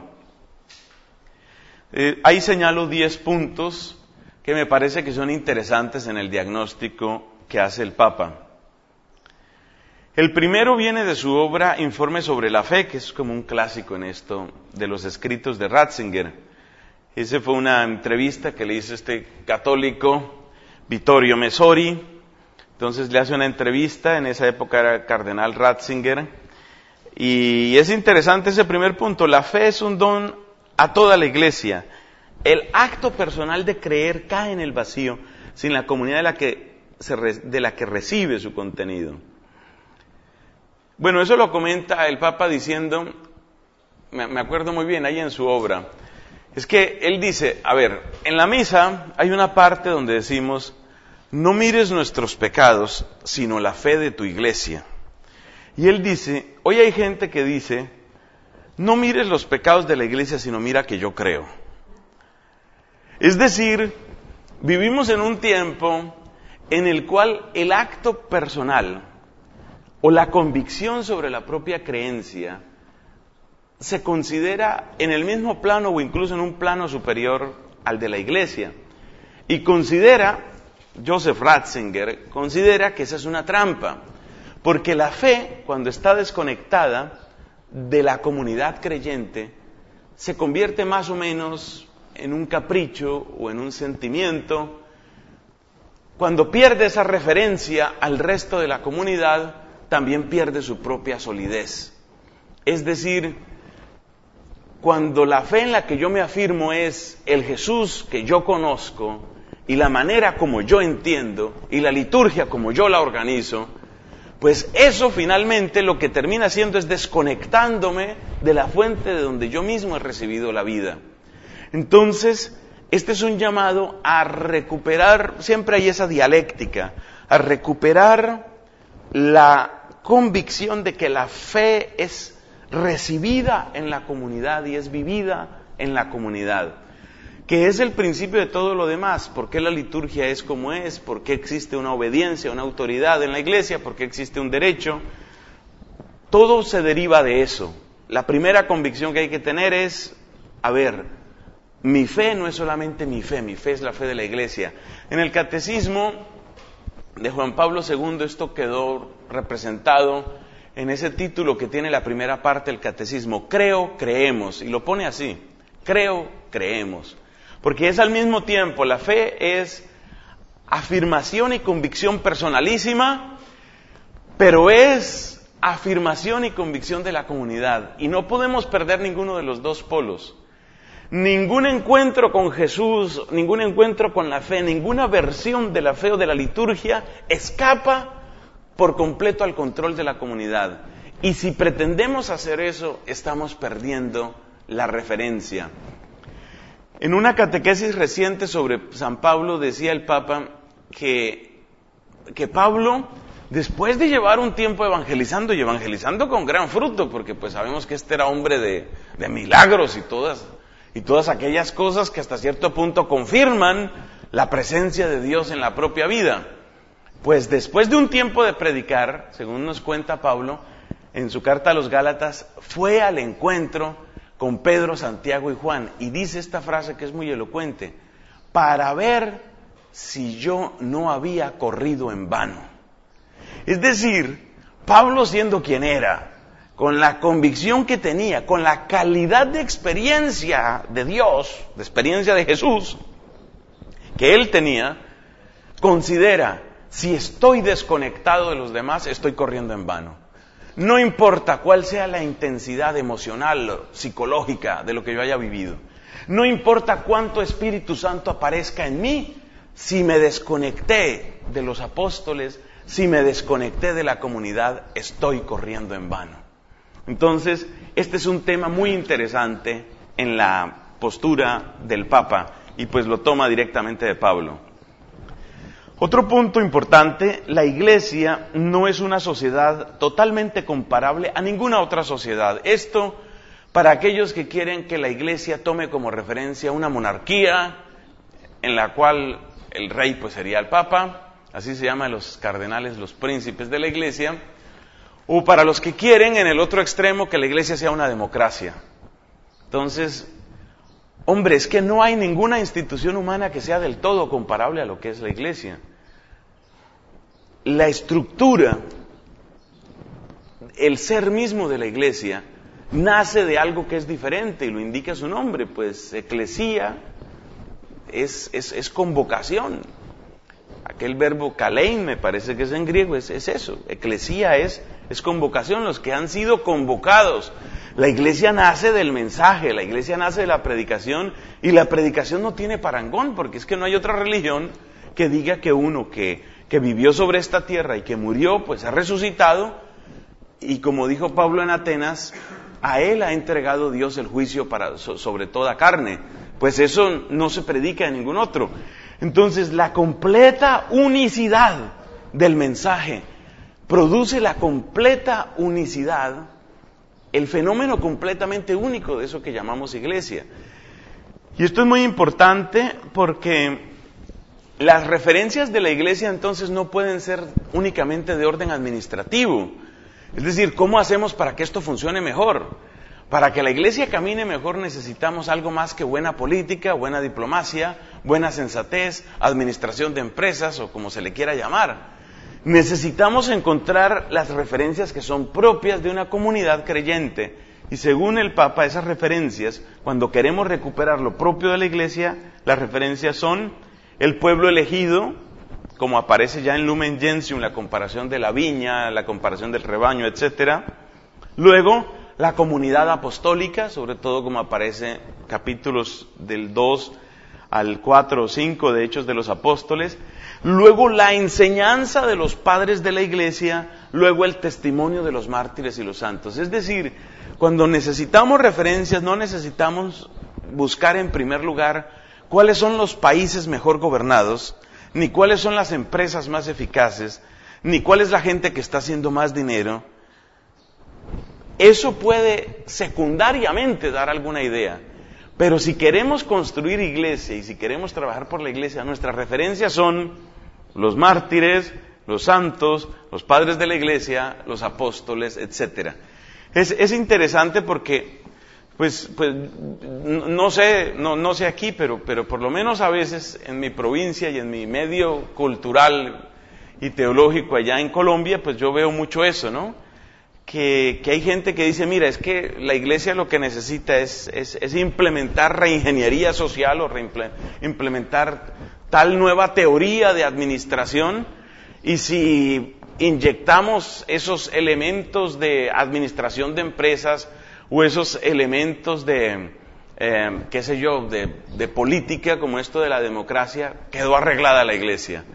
Eh, ahí señalo diez puntos que me parece que son interesantes en el diagnóstico que hace el Papa. El primero viene de su obra Informe sobre la Fe, que es como un clásico en esto de los escritos de Ratzinger. Esa fue una entrevista que le hizo este católico, Vittorio Messori. Entonces le hace una entrevista, en esa época era el cardenal Ratzinger. Y es interesante ese primer punto, la fe es un don a toda la iglesia. El acto personal de creer cae en el vacío sin la comunidad de la que, se re, de la que recibe su contenido. Bueno, eso lo comenta el Papa diciendo, me acuerdo muy bien ahí en su obra, es que él dice, a ver, en la misa hay una parte donde decimos, no mires nuestros pecados, sino la fe de tu iglesia. Y él dice, hoy hay gente que dice, no mires los pecados de la iglesia, sino mira que yo creo. Es decir, vivimos en un tiempo en el cual el acto personal o la convicción sobre la propia creencia se considera en el mismo plano o incluso en un plano superior al de la iglesia. Y considera, Joseph Ratzinger, considera que esa es una trampa, porque la fe, cuando está desconectada de la comunidad creyente, se convierte más o menos en un capricho o en un sentimiento. Cuando pierde esa referencia al resto de la comunidad, también pierde su propia solidez. Es decir, cuando la fe en la que yo me afirmo es el Jesús que yo conozco y la manera como yo entiendo y la liturgia como yo la organizo, pues eso finalmente lo que termina haciendo es desconectándome de la fuente de donde yo mismo he recibido la vida. Entonces, este es un llamado a recuperar, siempre hay esa dialéctica, a recuperar la convicción de que la fe es recibida en la comunidad y es vivida en la comunidad, que es el principio de todo lo demás. ¿Por qué la liturgia es como es? ¿Por qué existe una obediencia, una autoridad en la iglesia? ¿Por qué existe un derecho? Todo se deriva de eso. La primera convicción que hay que tener es, a ver, mi fe no es solamente mi fe, mi fe es la fe de la iglesia. En el catecismo de Juan Pablo segundo esto quedó representado en ese título que tiene la primera parte del catecismo, creo, creemos, y lo pone así, creo, creemos, porque es al mismo tiempo, la fe es afirmación y convicción personalísima, pero es afirmación y convicción de la comunidad, y no podemos perder ninguno de los dos polos. Ningún encuentro con Jesús, ningún encuentro con la fe, ninguna versión de la fe o de la liturgia escapa por completo al control de la comunidad. Y si pretendemos hacer eso, estamos perdiendo la referencia. En una catequesis reciente sobre San Pablo decía el Papa que, que Pablo, después de llevar un tiempo evangelizando y evangelizando con gran fruto, porque pues sabemos que este era hombre de, de milagros y todas, y todas aquellas cosas que hasta cierto punto confirman la presencia de Dios en la propia vida. Pues después de un tiempo de predicar, según nos cuenta Pablo, en su carta a los Gálatas, fue al encuentro con Pedro, Santiago y Juan, y dice esta frase que es muy elocuente, para ver si yo no había corrido en vano. Es decir, Pablo siendo quien era, con la convicción que tenía, con la calidad de experiencia de Dios, de experiencia de Jesús, que él tenía, considera, si estoy desconectado de los demás, estoy corriendo en vano. No importa cuál sea la intensidad emocional, psicológica de lo que yo haya vivido. No importa cuánto Espíritu Santo aparezca en mí, si me desconecté de los apóstoles, si me desconecté de la comunidad, estoy corriendo en vano. Entonces, este es un tema muy interesante en la postura del Papa, y pues lo toma directamente de Pablo. Otro punto importante, la Iglesia no es una sociedad totalmente comparable a ninguna otra sociedad. Esto para aquellos que quieren que la Iglesia tome como referencia una monarquía en la cual el rey pues sería el Papa, así se llaman los cardenales, los príncipes de la Iglesia, o para los que quieren en el otro extremo que la Iglesia sea una democracia. Entonces, hombre, es que no hay ninguna institución humana que sea del todo comparable a lo que es la Iglesia. La estructura, el ser mismo de la Iglesia, nace de algo que es diferente y lo indica su nombre, pues eclesía es, es, es convocación. Aquel verbo kalein, me parece que es en griego, es, es eso. Eclesía es, es convocación, los que han sido convocados. La iglesia nace del mensaje, la iglesia nace de la predicación, y la predicación no tiene parangón, porque es que no hay otra religión que diga que uno que, que vivió sobre esta tierra y que murió, pues ha resucitado, y como dijo Pablo en Atenas, a él ha entregado Dios el juicio para, sobre toda carne. Pues eso no se predica en ningún otro. Entonces, la completa unicidad del mensaje produce la completa unicidad, el fenómeno completamente único de eso que llamamos iglesia. Y esto es muy importante porque las referencias de la iglesia entonces no pueden ser únicamente de orden administrativo. Es decir, ¿cómo hacemos para que esto funcione mejor? Para que la iglesia camine mejor necesitamos algo más que buena política, buena diplomacia, buena sensatez, administración de empresas o como se le quiera llamar. Necesitamos encontrar las referencias que son propias de una comunidad creyente. Y según el Papa, esas referencias, cuando queremos recuperar lo propio de la iglesia, las referencias son el pueblo elegido, como aparece ya en Lumen Gentium, la comparación de la viña, la comparación del rebaño, etcétera. Luego, la comunidad apostólica, sobre todo como aparece capítulos del dos al cuatro o cinco de Hechos de los Apóstoles. Luego, la enseñanza de los padres de la iglesia. Luego, el testimonio de los mártires y los santos. Es decir, cuando necesitamos referencias, no necesitamos buscar en primer lugar cuáles son los países mejor gobernados, ni cuáles son las empresas más eficaces, ni cuál es la gente que está haciendo más dinero. Eso puede secundariamente dar alguna idea, pero si queremos construir iglesia y si queremos trabajar por la iglesia, nuestras referencias son los mártires, los santos, los padres de la iglesia, los apóstoles, etcétera. Es, es interesante porque, pues, pues no sé, no, no sé aquí, pero, pero por lo menos a veces en mi provincia y en mi medio cultural y teológico allá en Colombia, pues yo veo mucho eso, ¿no? Que, que hay gente que dice, mira, es que la iglesia lo que necesita es, es, es implementar reingeniería social o implementar tal nueva teoría de administración, y si inyectamos esos elementos de administración de empresas o esos elementos de, eh, qué sé yo, de, de política como esto de la democracia, quedó arreglada la iglesia.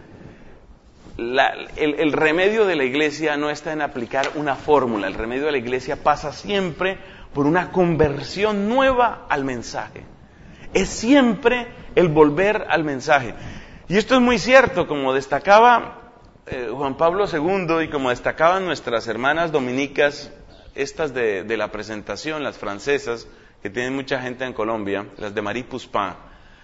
La, el, el remedio de la iglesia no está en aplicar una fórmula, el remedio de la iglesia pasa siempre por una conversión nueva al mensaje. Es siempre el volver al mensaje. Y esto es muy cierto, como destacaba eh, Juan Pablo segundo y como destacaban nuestras hermanas dominicas, estas de, de la presentación, las francesas, que tienen mucha gente en Colombia, las de Marie Puspin,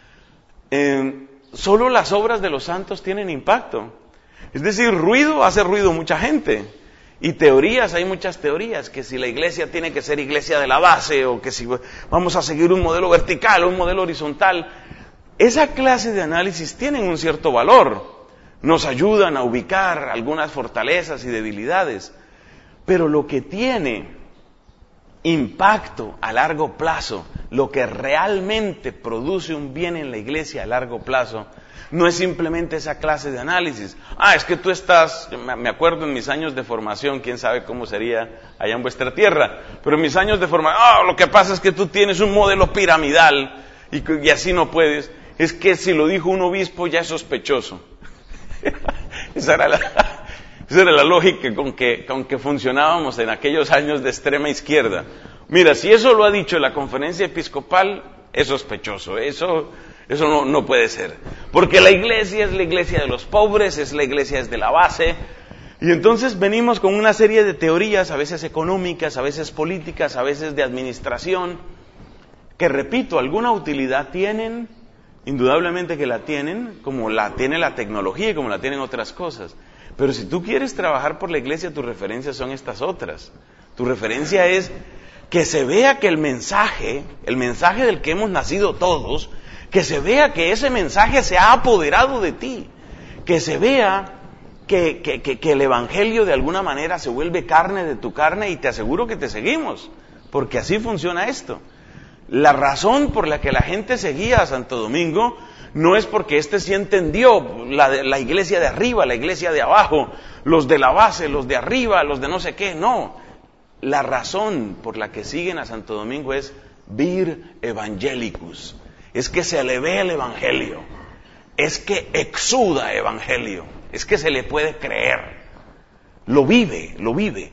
eh, solo las obras de los santos tienen impacto. Es decir, ruido hace ruido mucha gente. Y teorías, hay muchas teorías, que si la iglesia tiene que ser iglesia de la base, o que si vamos a seguir un modelo vertical o un modelo horizontal. Esa clase de análisis tienen un cierto valor, nos ayudan a ubicar algunas fortalezas y debilidades, pero lo que tiene impacto a largo plazo, lo que realmente produce un bien en la iglesia a largo plazo, no es simplemente esa clase de análisis. Ah, es que tú estás, me acuerdo en mis años de formación, quién sabe cómo sería allá en vuestra tierra, pero en mis años de formación, ah, lo que pasa es que tú tienes un modelo piramidal y, y así no puedes. Es que si lo dijo un obispo ya es sospechoso. Esa era la, esa era la lógica con que, con que funcionábamos en aquellos años de extrema izquierda. Mira, si eso lo ha dicho la conferencia episcopal, es sospechoso, eso... Eso no, no puede ser, porque la iglesia es la iglesia de los pobres, es la iglesia desde la base, y entonces venimos con una serie de teorías, a veces económicas, a veces políticas, a veces de administración, que repito, alguna utilidad tienen, indudablemente que la tienen, como la tiene la tecnología y como la tienen otras cosas, pero si tú quieres trabajar por la iglesia, tus referencias son estas otras. Tu referencia es que se vea que el mensaje, el mensaje del que hemos nacido todos, que se vea que ese mensaje se ha apoderado de ti, que se vea que, que, que, que el evangelio de alguna manera se vuelve carne de tu carne, y te aseguro que te seguimos, porque así funciona esto. La razón por la que la gente seguía a Santo Domingo no es porque éste sí entendió la, la iglesia de arriba, la iglesia de abajo, los de la base, los de arriba, los de no sé qué, no. La razón por la que siguen a Santo Domingo es vir evangelicus. Es que se le ve el evangelio, es que exuda evangelio, es que se le puede creer, lo vive, lo vive.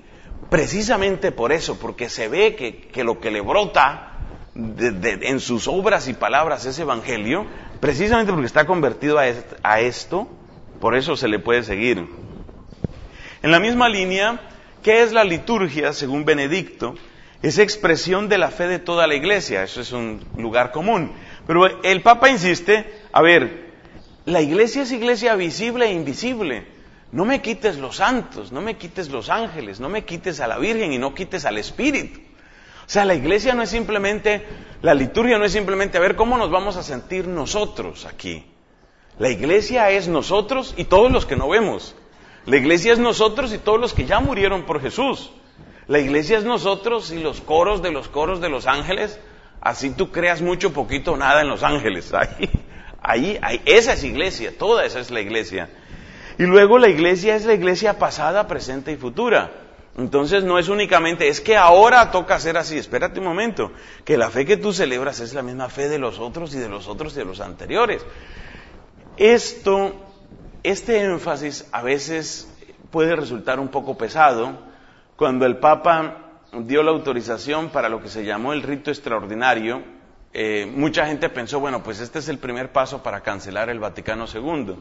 precisamente por eso, porque se ve que, que lo que le brota de, de, en sus obras y palabras es evangelio, precisamente porque está convertido a, est, a esto, por eso se le puede seguir. En la misma línea, ¿qué es la liturgia, según Benedicto? Es expresión de la fe de toda la iglesia, eso es un lugar común. Pero el Papa insiste, a ver, la iglesia es iglesia visible e invisible. No me quites los santos, no me quites los ángeles, no me quites a la Virgen y no quites al Espíritu. O sea, la iglesia no es simplemente, la liturgia no es simplemente a ver cómo nos vamos a sentir nosotros aquí. La iglesia es nosotros y todos los que no vemos. La iglesia es nosotros y todos los que ya murieron por Jesús. La iglesia es nosotros y los coros de los coros de los ángeles, así tú creas mucho, poquito o nada en los ángeles. Ahí, ahí, ahí, esa es iglesia, toda esa es la iglesia. Y luego la iglesia es la iglesia pasada, presente y futura. Entonces no es únicamente, es que ahora toca ser así, espérate un momento, que la fe que tú celebras es la misma fe de los otros y de los otros y de los anteriores. Esto, este énfasis a veces puede resultar un poco pesado. Cuando el Papa dio la autorización para lo que se llamó el rito extraordinario, eh, mucha gente pensó, bueno, pues este es el primer paso para cancelar el Vaticano segundo.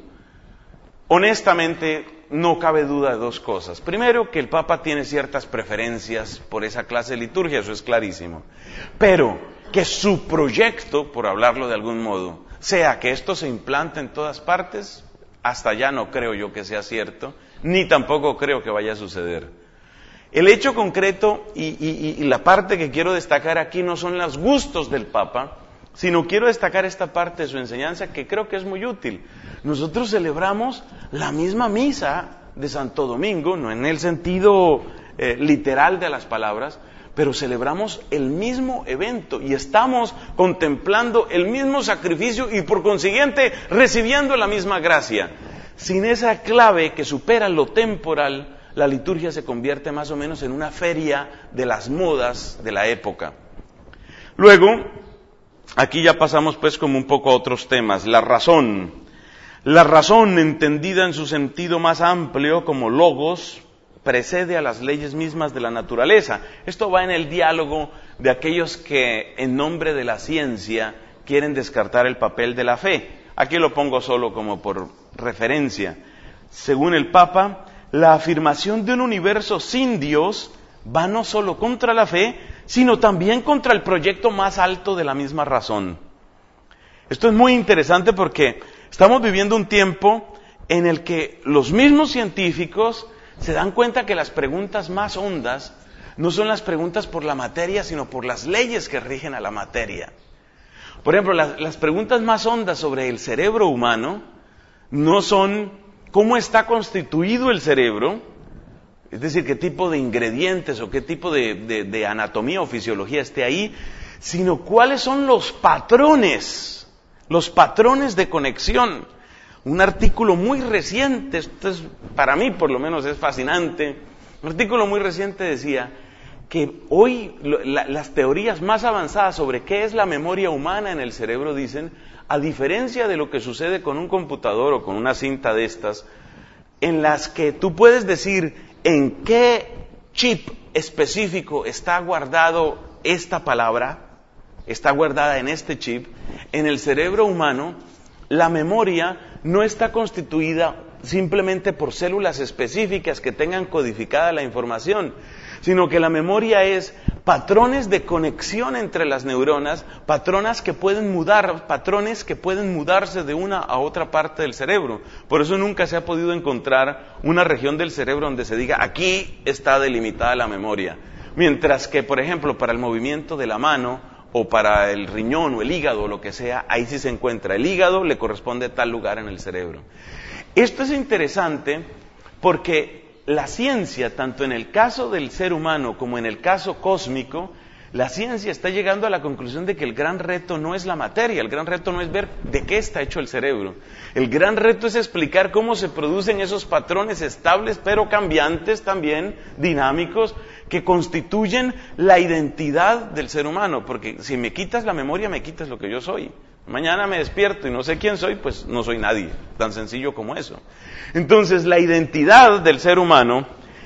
Honestamente, no cabe duda de dos cosas. Primero, que el Papa tiene ciertas preferencias por esa clase de liturgia, eso es clarísimo. Pero que su proyecto, por hablarlo de algún modo, sea que esto se implante en todas partes, hasta allá no creo yo que sea cierto, ni tampoco creo que vaya a suceder. El hecho concreto y, y, y la parte que quiero destacar aquí no son los gustos del Papa, sino quiero destacar esta parte de su enseñanza que creo que es muy útil. Nosotros celebramos la misma misa de Santo Domingo, no en el sentido eh, literal de las palabras, pero celebramos el mismo evento y estamos contemplando el mismo sacrificio y por consiguiente recibiendo la misma gracia. Sin esa clave que supera lo temporal, la liturgia se convierte más o menos en una feria de las modas de la época. Luego, aquí ya pasamos pues como un poco a otros temas. La razón. La razón, entendida en su sentido más amplio como logos, precede a las leyes mismas de la naturaleza. Esto va en el diálogo de aquellos que en nombre de la ciencia quieren descartar el papel de la fe. Aquí lo pongo solo como por referencia. Según el Papa, la afirmación de un universo sin Dios va no solo contra la fe, sino también contra el proyecto más alto de la misma razón. Esto es muy interesante porque estamos viviendo un tiempo en el que los mismos científicos se dan cuenta que las preguntas más hondas no son las preguntas por la materia, sino por las leyes que rigen a la materia. Por ejemplo, las, las preguntas más hondas sobre el cerebro humano no son cómo está constituido el cerebro, es decir, qué tipo de ingredientes o qué tipo de, de, de anatomía o fisiología esté ahí, sino cuáles son los patrones, los patrones de conexión. Un artículo muy reciente, esto es, para mí por lo menos es fascinante, un artículo muy reciente decía que hoy la, las teorías más avanzadas sobre qué es la memoria humana en el cerebro dicen, a diferencia de lo que sucede con un computador o con una cinta de estas, en las que tú puedes decir en qué chip específico está guardado esta palabra, está guardada en este chip, en el cerebro humano, la memoria no está constituida simplemente por células específicas que tengan codificada la información, sino que la memoria es patrones de conexión entre las neuronas, patrones que pueden mudar, patrones que pueden mudarse de una a otra parte del cerebro. Por eso nunca se ha podido encontrar una región del cerebro donde se diga aquí está delimitada la memoria. Mientras que, por ejemplo, para el movimiento de la mano o para el riñón o el hígado o lo que sea, ahí sí se encuentra. El hígado le corresponde a tal lugar en el cerebro. Esto es interesante porque la ciencia, tanto en el caso del ser humano como en el caso cósmico, la ciencia está llegando a la conclusión de que el gran reto no es la materia, el gran reto no es ver de qué está hecho el cerebro. El gran reto es explicar cómo se producen esos patrones estables, pero cambiantes también, dinámicos, que constituyen la identidad del ser humano. Porque si me quitas la memoria, me quitas lo que yo soy. Mañana me despierto y no sé quién soy, pues no soy nadie, tan sencillo como eso. Entonces, la identidad del ser humano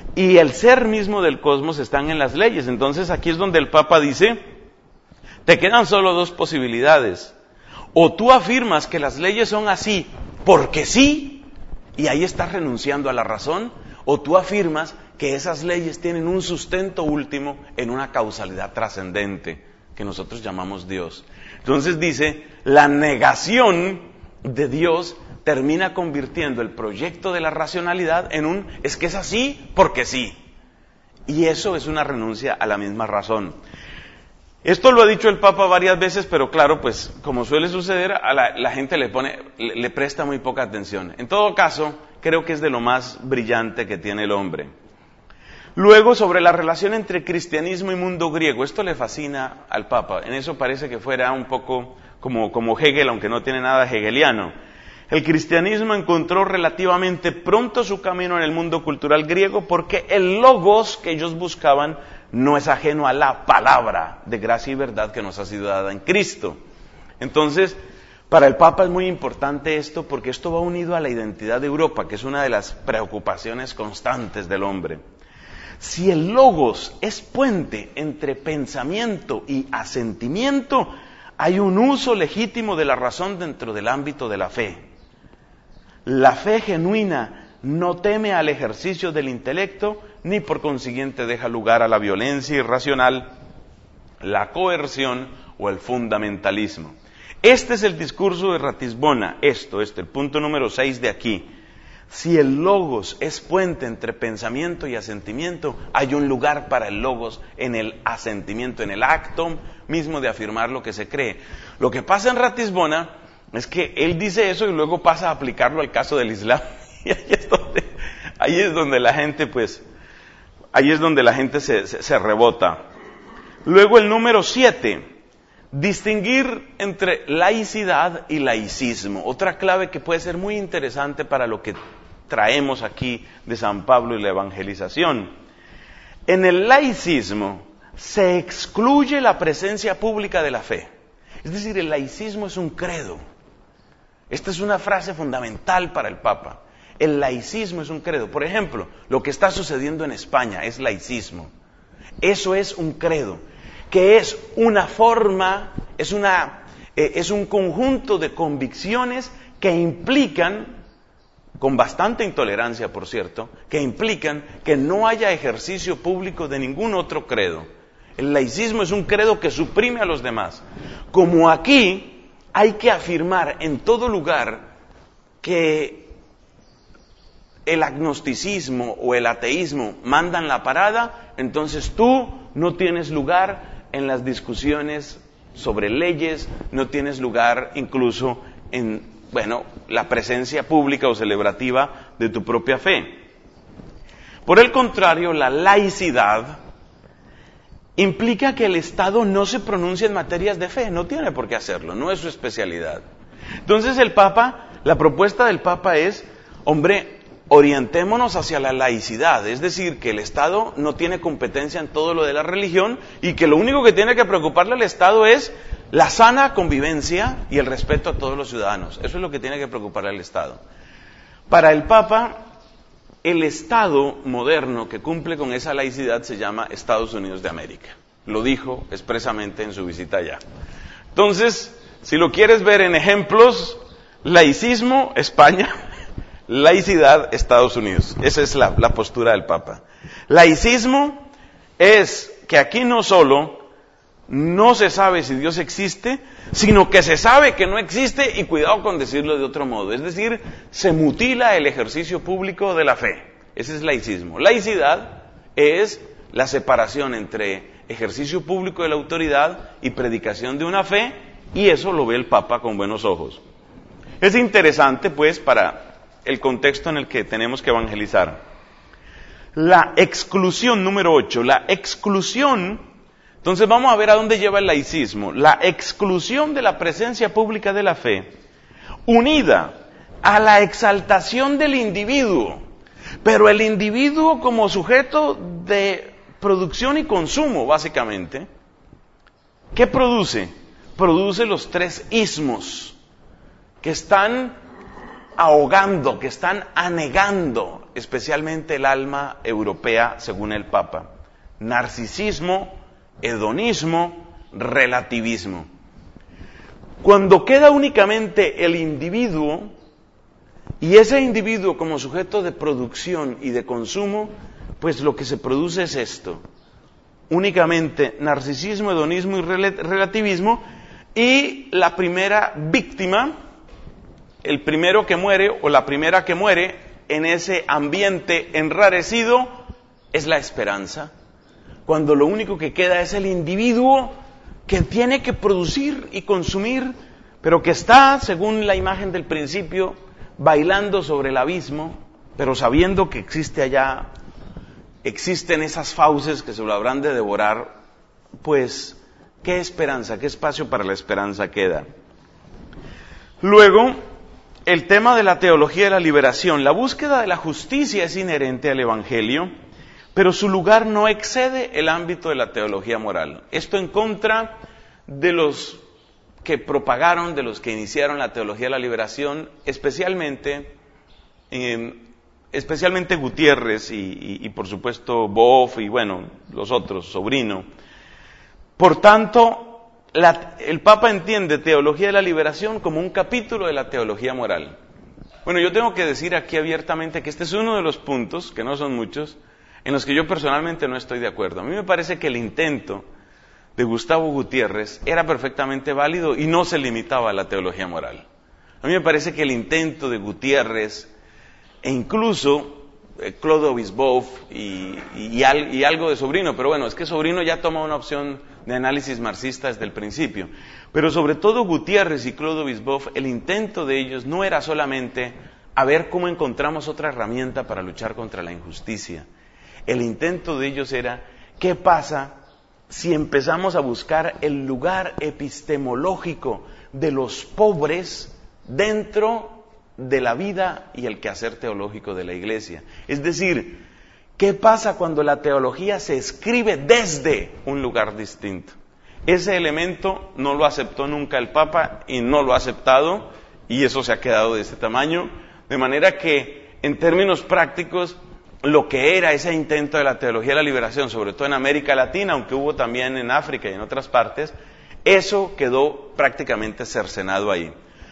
y el ser mismo del cosmos están en las leyes. Entonces aquí es donde el Papa dice, te quedan solo dos posibilidades. O tú afirmas que las leyes son así porque sí, y ahí estás renunciando a la razón, o tú afirmas que esas leyes tienen un sustento último en una causalidad trascendente, que nosotros llamamos Dios. Entonces dice, la negación de Dios termina convirtiendo el proyecto de la racionalidad en un, es que es así porque sí. Y eso es una renuncia a la misma razón. Esto lo ha dicho el Papa varias veces, pero claro, pues como suele suceder, a la, la gente le pone, le, le presta muy poca atención. En todo caso, creo que es de lo más brillante que tiene el hombre. Luego, sobre la relación entre cristianismo y mundo griego, esto le fascina al Papa. En eso parece que fuera un poco como, como Hegel, aunque no tiene nada hegeliano. El cristianismo encontró relativamente pronto su camino en el mundo cultural griego porque el logos que ellos buscaban no es ajeno a la palabra de gracia y verdad que nos ha sido dada en Cristo. Entonces, para el Papa es muy importante esto porque esto va unido a la identidad de Europa, que es una de las preocupaciones constantes del hombre. Si el logos es puente entre pensamiento y asentimiento, hay un uso legítimo de la razón dentro del ámbito de la fe. La fe genuina no teme al ejercicio del intelecto, ni por consiguiente deja lugar a la violencia irracional, la coerción o el fundamentalismo. Este es el discurso de Ratisbona, esto, este, el punto número seis de aquí. Si el logos es puente entre pensamiento y asentimiento, hay un lugar para el logos en el asentimiento, en el acto mismo de afirmar lo que se cree. Lo que pasa en Ratisbona es que él dice eso y luego pasa a aplicarlo al caso del Islam. Y ahí es donde, ahí es donde la gente, pues, ahí es donde la gente se, se, se rebota. Luego el número siete, distinguir entre laicidad y laicismo. Otra clave que puede ser muy interesante para lo que traemos aquí de San Pablo y la evangelización. En el laicismo se excluye la presencia pública de la fe. Es decir, el laicismo es un credo. Esta es una frase fundamental para el Papa. El laicismo es un credo. Por ejemplo, lo que está sucediendo en España es laicismo. Eso es un credo, que es una forma, es, una, eh, es un conjunto de convicciones que implican, con bastante intolerancia por cierto, que implican que no haya ejercicio público de ningún otro credo. El laicismo es un credo que suprime a los demás. Como aquí hay que afirmar en todo lugar que el agnosticismo o el ateísmo mandan la parada, entonces tú no tienes lugar en las discusiones sobre leyes, no tienes lugar incluso en, bueno, la presencia pública o celebrativa de tu propia fe. Por el contrario, la laicidad implica que el Estado no se pronuncia en materias de fe, no tiene por qué hacerlo, no es su especialidad. Entonces el Papa, la propuesta del Papa es, hombre, orientémonos hacia la laicidad, es decir, que el Estado no tiene competencia en todo lo de la religión y que lo único que tiene que preocuparle al Estado es la sana convivencia y el respeto a todos los ciudadanos. Eso es lo que tiene que preocuparle al Estado. Para el Papa, el Estado moderno que cumple con esa laicidad se llama Estados Unidos de América. Lo dijo expresamente en su visita allá. Entonces, si lo quieres ver en ejemplos, laicismo, España, laicidad, Estados Unidos. Esa es la, la postura del Papa. Laicismo es que aquí no solo no se sabe si Dios existe, sino que se sabe que no existe y cuidado con decirlo de otro modo. Es decir, se mutila el ejercicio público de la fe. Ese es laicismo. Laicidad es la separación entre ejercicio público de la autoridad y predicación de una fe, y eso lo ve el Papa con buenos ojos. Es interesante, pues, para el contexto en el que tenemos que evangelizar. La exclusión, número ocho, la exclusión. Entonces vamos a ver a dónde lleva el laicismo. La exclusión de la presencia pública de la fe, unida a la exaltación del individuo, pero el individuo como sujeto de producción y consumo, básicamente. ¿Qué produce? Produce los tres ismos que están ahogando, que están anegando especialmente el alma europea, según el Papa. Narcisismo, hedonismo, relativismo. Cuando queda únicamente el individuo, y ese individuo como sujeto de producción y de consumo, pues lo que se produce es esto: únicamente narcisismo, hedonismo y relativismo, y la primera víctima, el primero que muere o la primera que muere en ese ambiente enrarecido es la esperanza, cuando lo único que queda es el individuo que tiene que producir y consumir, pero que está, según la imagen del principio, bailando sobre el abismo, pero sabiendo que existe allá, existen esas fauces que se lo habrán de devorar. Pues, ¿qué esperanza, qué espacio para la esperanza queda? Luego, el tema de la teología de la liberación. La búsqueda de la justicia es inherente al Evangelio, pero su lugar no excede el ámbito de la teología moral. Esto en contra de los que propagaron, de los que iniciaron la teología de la liberación, especialmente, eh, especialmente Gutiérrez y, y, y por supuesto Boff y bueno, los otros, Sobrino. Por tanto, La, el Papa entiende teología de la liberación como un capítulo de la teología moral. Bueno, yo tengo que decir aquí abiertamente que este es uno de los puntos, que no son muchos, en los que yo personalmente no estoy de acuerdo. A mí me parece que el intento de Gustavo Gutiérrez era perfectamente válido y no se limitaba a la teología moral. A mí me parece que el intento de Gutiérrez e incluso eh, Clodovis Boff y, y, y, al, y algo de Sobrino, pero bueno, es que Sobrino ya toma una opción de análisis marxista desde el principio. Pero sobre todo Gutiérrez y Clodovis Boff, el intento de ellos no era solamente a ver cómo encontramos otra herramienta para luchar contra la injusticia. El intento de ellos era, ¿qué pasa si empezamos a buscar el lugar epistemológico de los pobres dentro de la vida y el quehacer teológico de la Iglesia? Es decir, ¿qué pasa cuando la teología se escribe desde un lugar distinto? Ese elemento no lo aceptó nunca el Papa y no lo ha aceptado, y eso se ha quedado de este tamaño, de manera que, en términos prácticos, lo que era ese intento de la teología de la liberación, sobre todo en América Latina, aunque hubo también en África y en otras partes, eso quedó prácticamente cercenado ahí.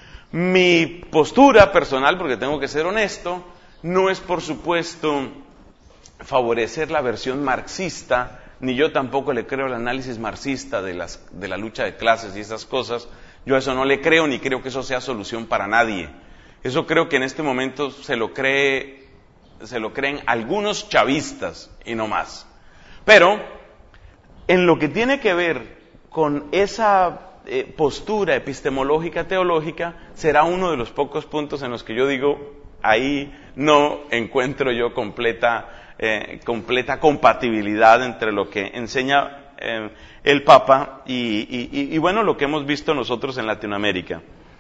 Mi postura personal, porque tengo que ser honesto, no es por supuesto favorecer la versión marxista, ni yo tampoco le creo el análisis marxista de, las, de la lucha de clases y esas cosas. Yo a eso no le creo, ni creo que eso sea solución para nadie. Eso creo que en este momento se lo cree, se lo creen algunos chavistas y no más. Pero en lo que tiene que ver con esa eh, postura epistemológica teológica, será uno de los pocos puntos en los que yo digo, ahí no encuentro yo completa Eh, completa compatibilidad entre lo que enseña eh, el Papa y, y, y bueno, lo que hemos visto nosotros en Latinoamérica.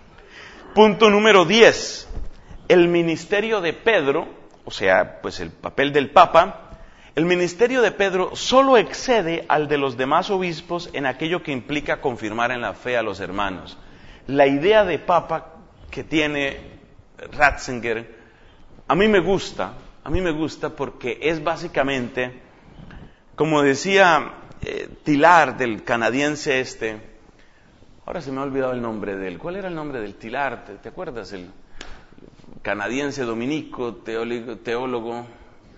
Punto número diez. El ministerio de Pedro, o sea, pues el papel del Papa, el ministerio de Pedro solo excede al de los demás obispos en aquello que implica confirmar en la fe a los hermanos. La idea de Papa que tiene Ratzinger, a mí me gusta, A mí me gusta porque es básicamente, como decía eh, Tilar, del canadiense este, ahora se me ha olvidado el nombre de él. ¿Cuál era el nombre del Tilar? ¿Te, te acuerdas? El canadiense dominico, teólogo, teólogo.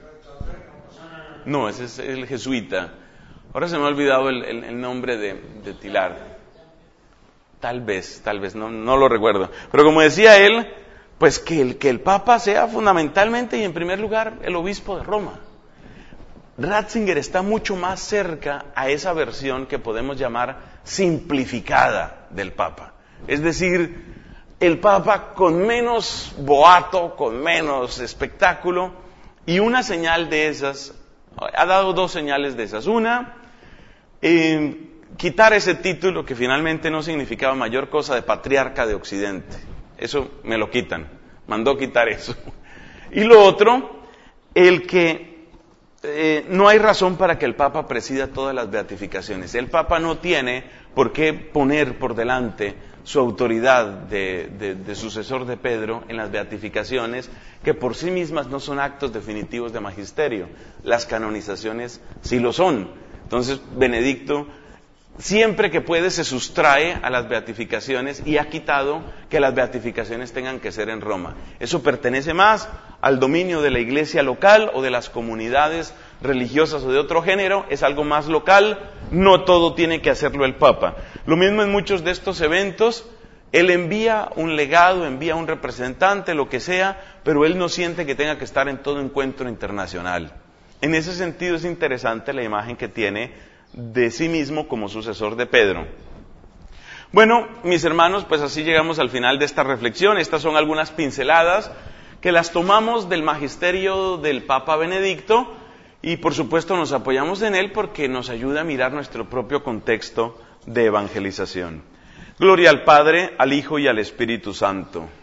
No, ese es el jesuita. Ahora se me ha olvidado el, el, el nombre de, de Tilar. Tal vez, tal vez, no, no lo recuerdo. Pero como decía él, pues que el, que el Papa sea fundamentalmente y en primer lugar el obispo de Roma. Ratzinger está mucho más cerca a esa versión que podemos llamar simplificada del Papa. Es decir, el Papa con menos boato, con menos espectáculo, y una señal de esas, ha dado dos señales de esas. Una, eh, quitar ese título que finalmente no significaba mayor cosa de patriarca de Occidente. Eso me lo quitan, mandó quitar eso. Y lo otro, el que eh, no hay razón para que el Papa presida todas las beatificaciones. El Papa no tiene por qué poner por delante su autoridad de, de, de sucesor de Pedro en las beatificaciones, que por sí mismas no son actos definitivos de magisterio. Las canonizaciones sí lo son. Entonces, Benedicto, siempre que puede, se sustrae a las beatificaciones y ha quitado que las beatificaciones tengan que ser en Roma. Eso pertenece más al dominio de la iglesia local o de las comunidades religiosas o de otro género, es algo más local, no todo tiene que hacerlo el Papa. Lo mismo en muchos de estos eventos, él envía un legado, envía un representante, lo que sea, pero él no siente que tenga que estar en todo encuentro internacional. En ese sentido es interesante la imagen que tiene de sí mismo como sucesor de Pedro. Bueno, mis hermanos, pues así llegamos al final de esta reflexión. Estas son algunas pinceladas que las tomamos del magisterio del Papa Benedicto y por supuesto nos apoyamos en él porque nos ayuda a mirar nuestro propio contexto de evangelización. Gloria al Padre, al Hijo y al Espíritu Santo.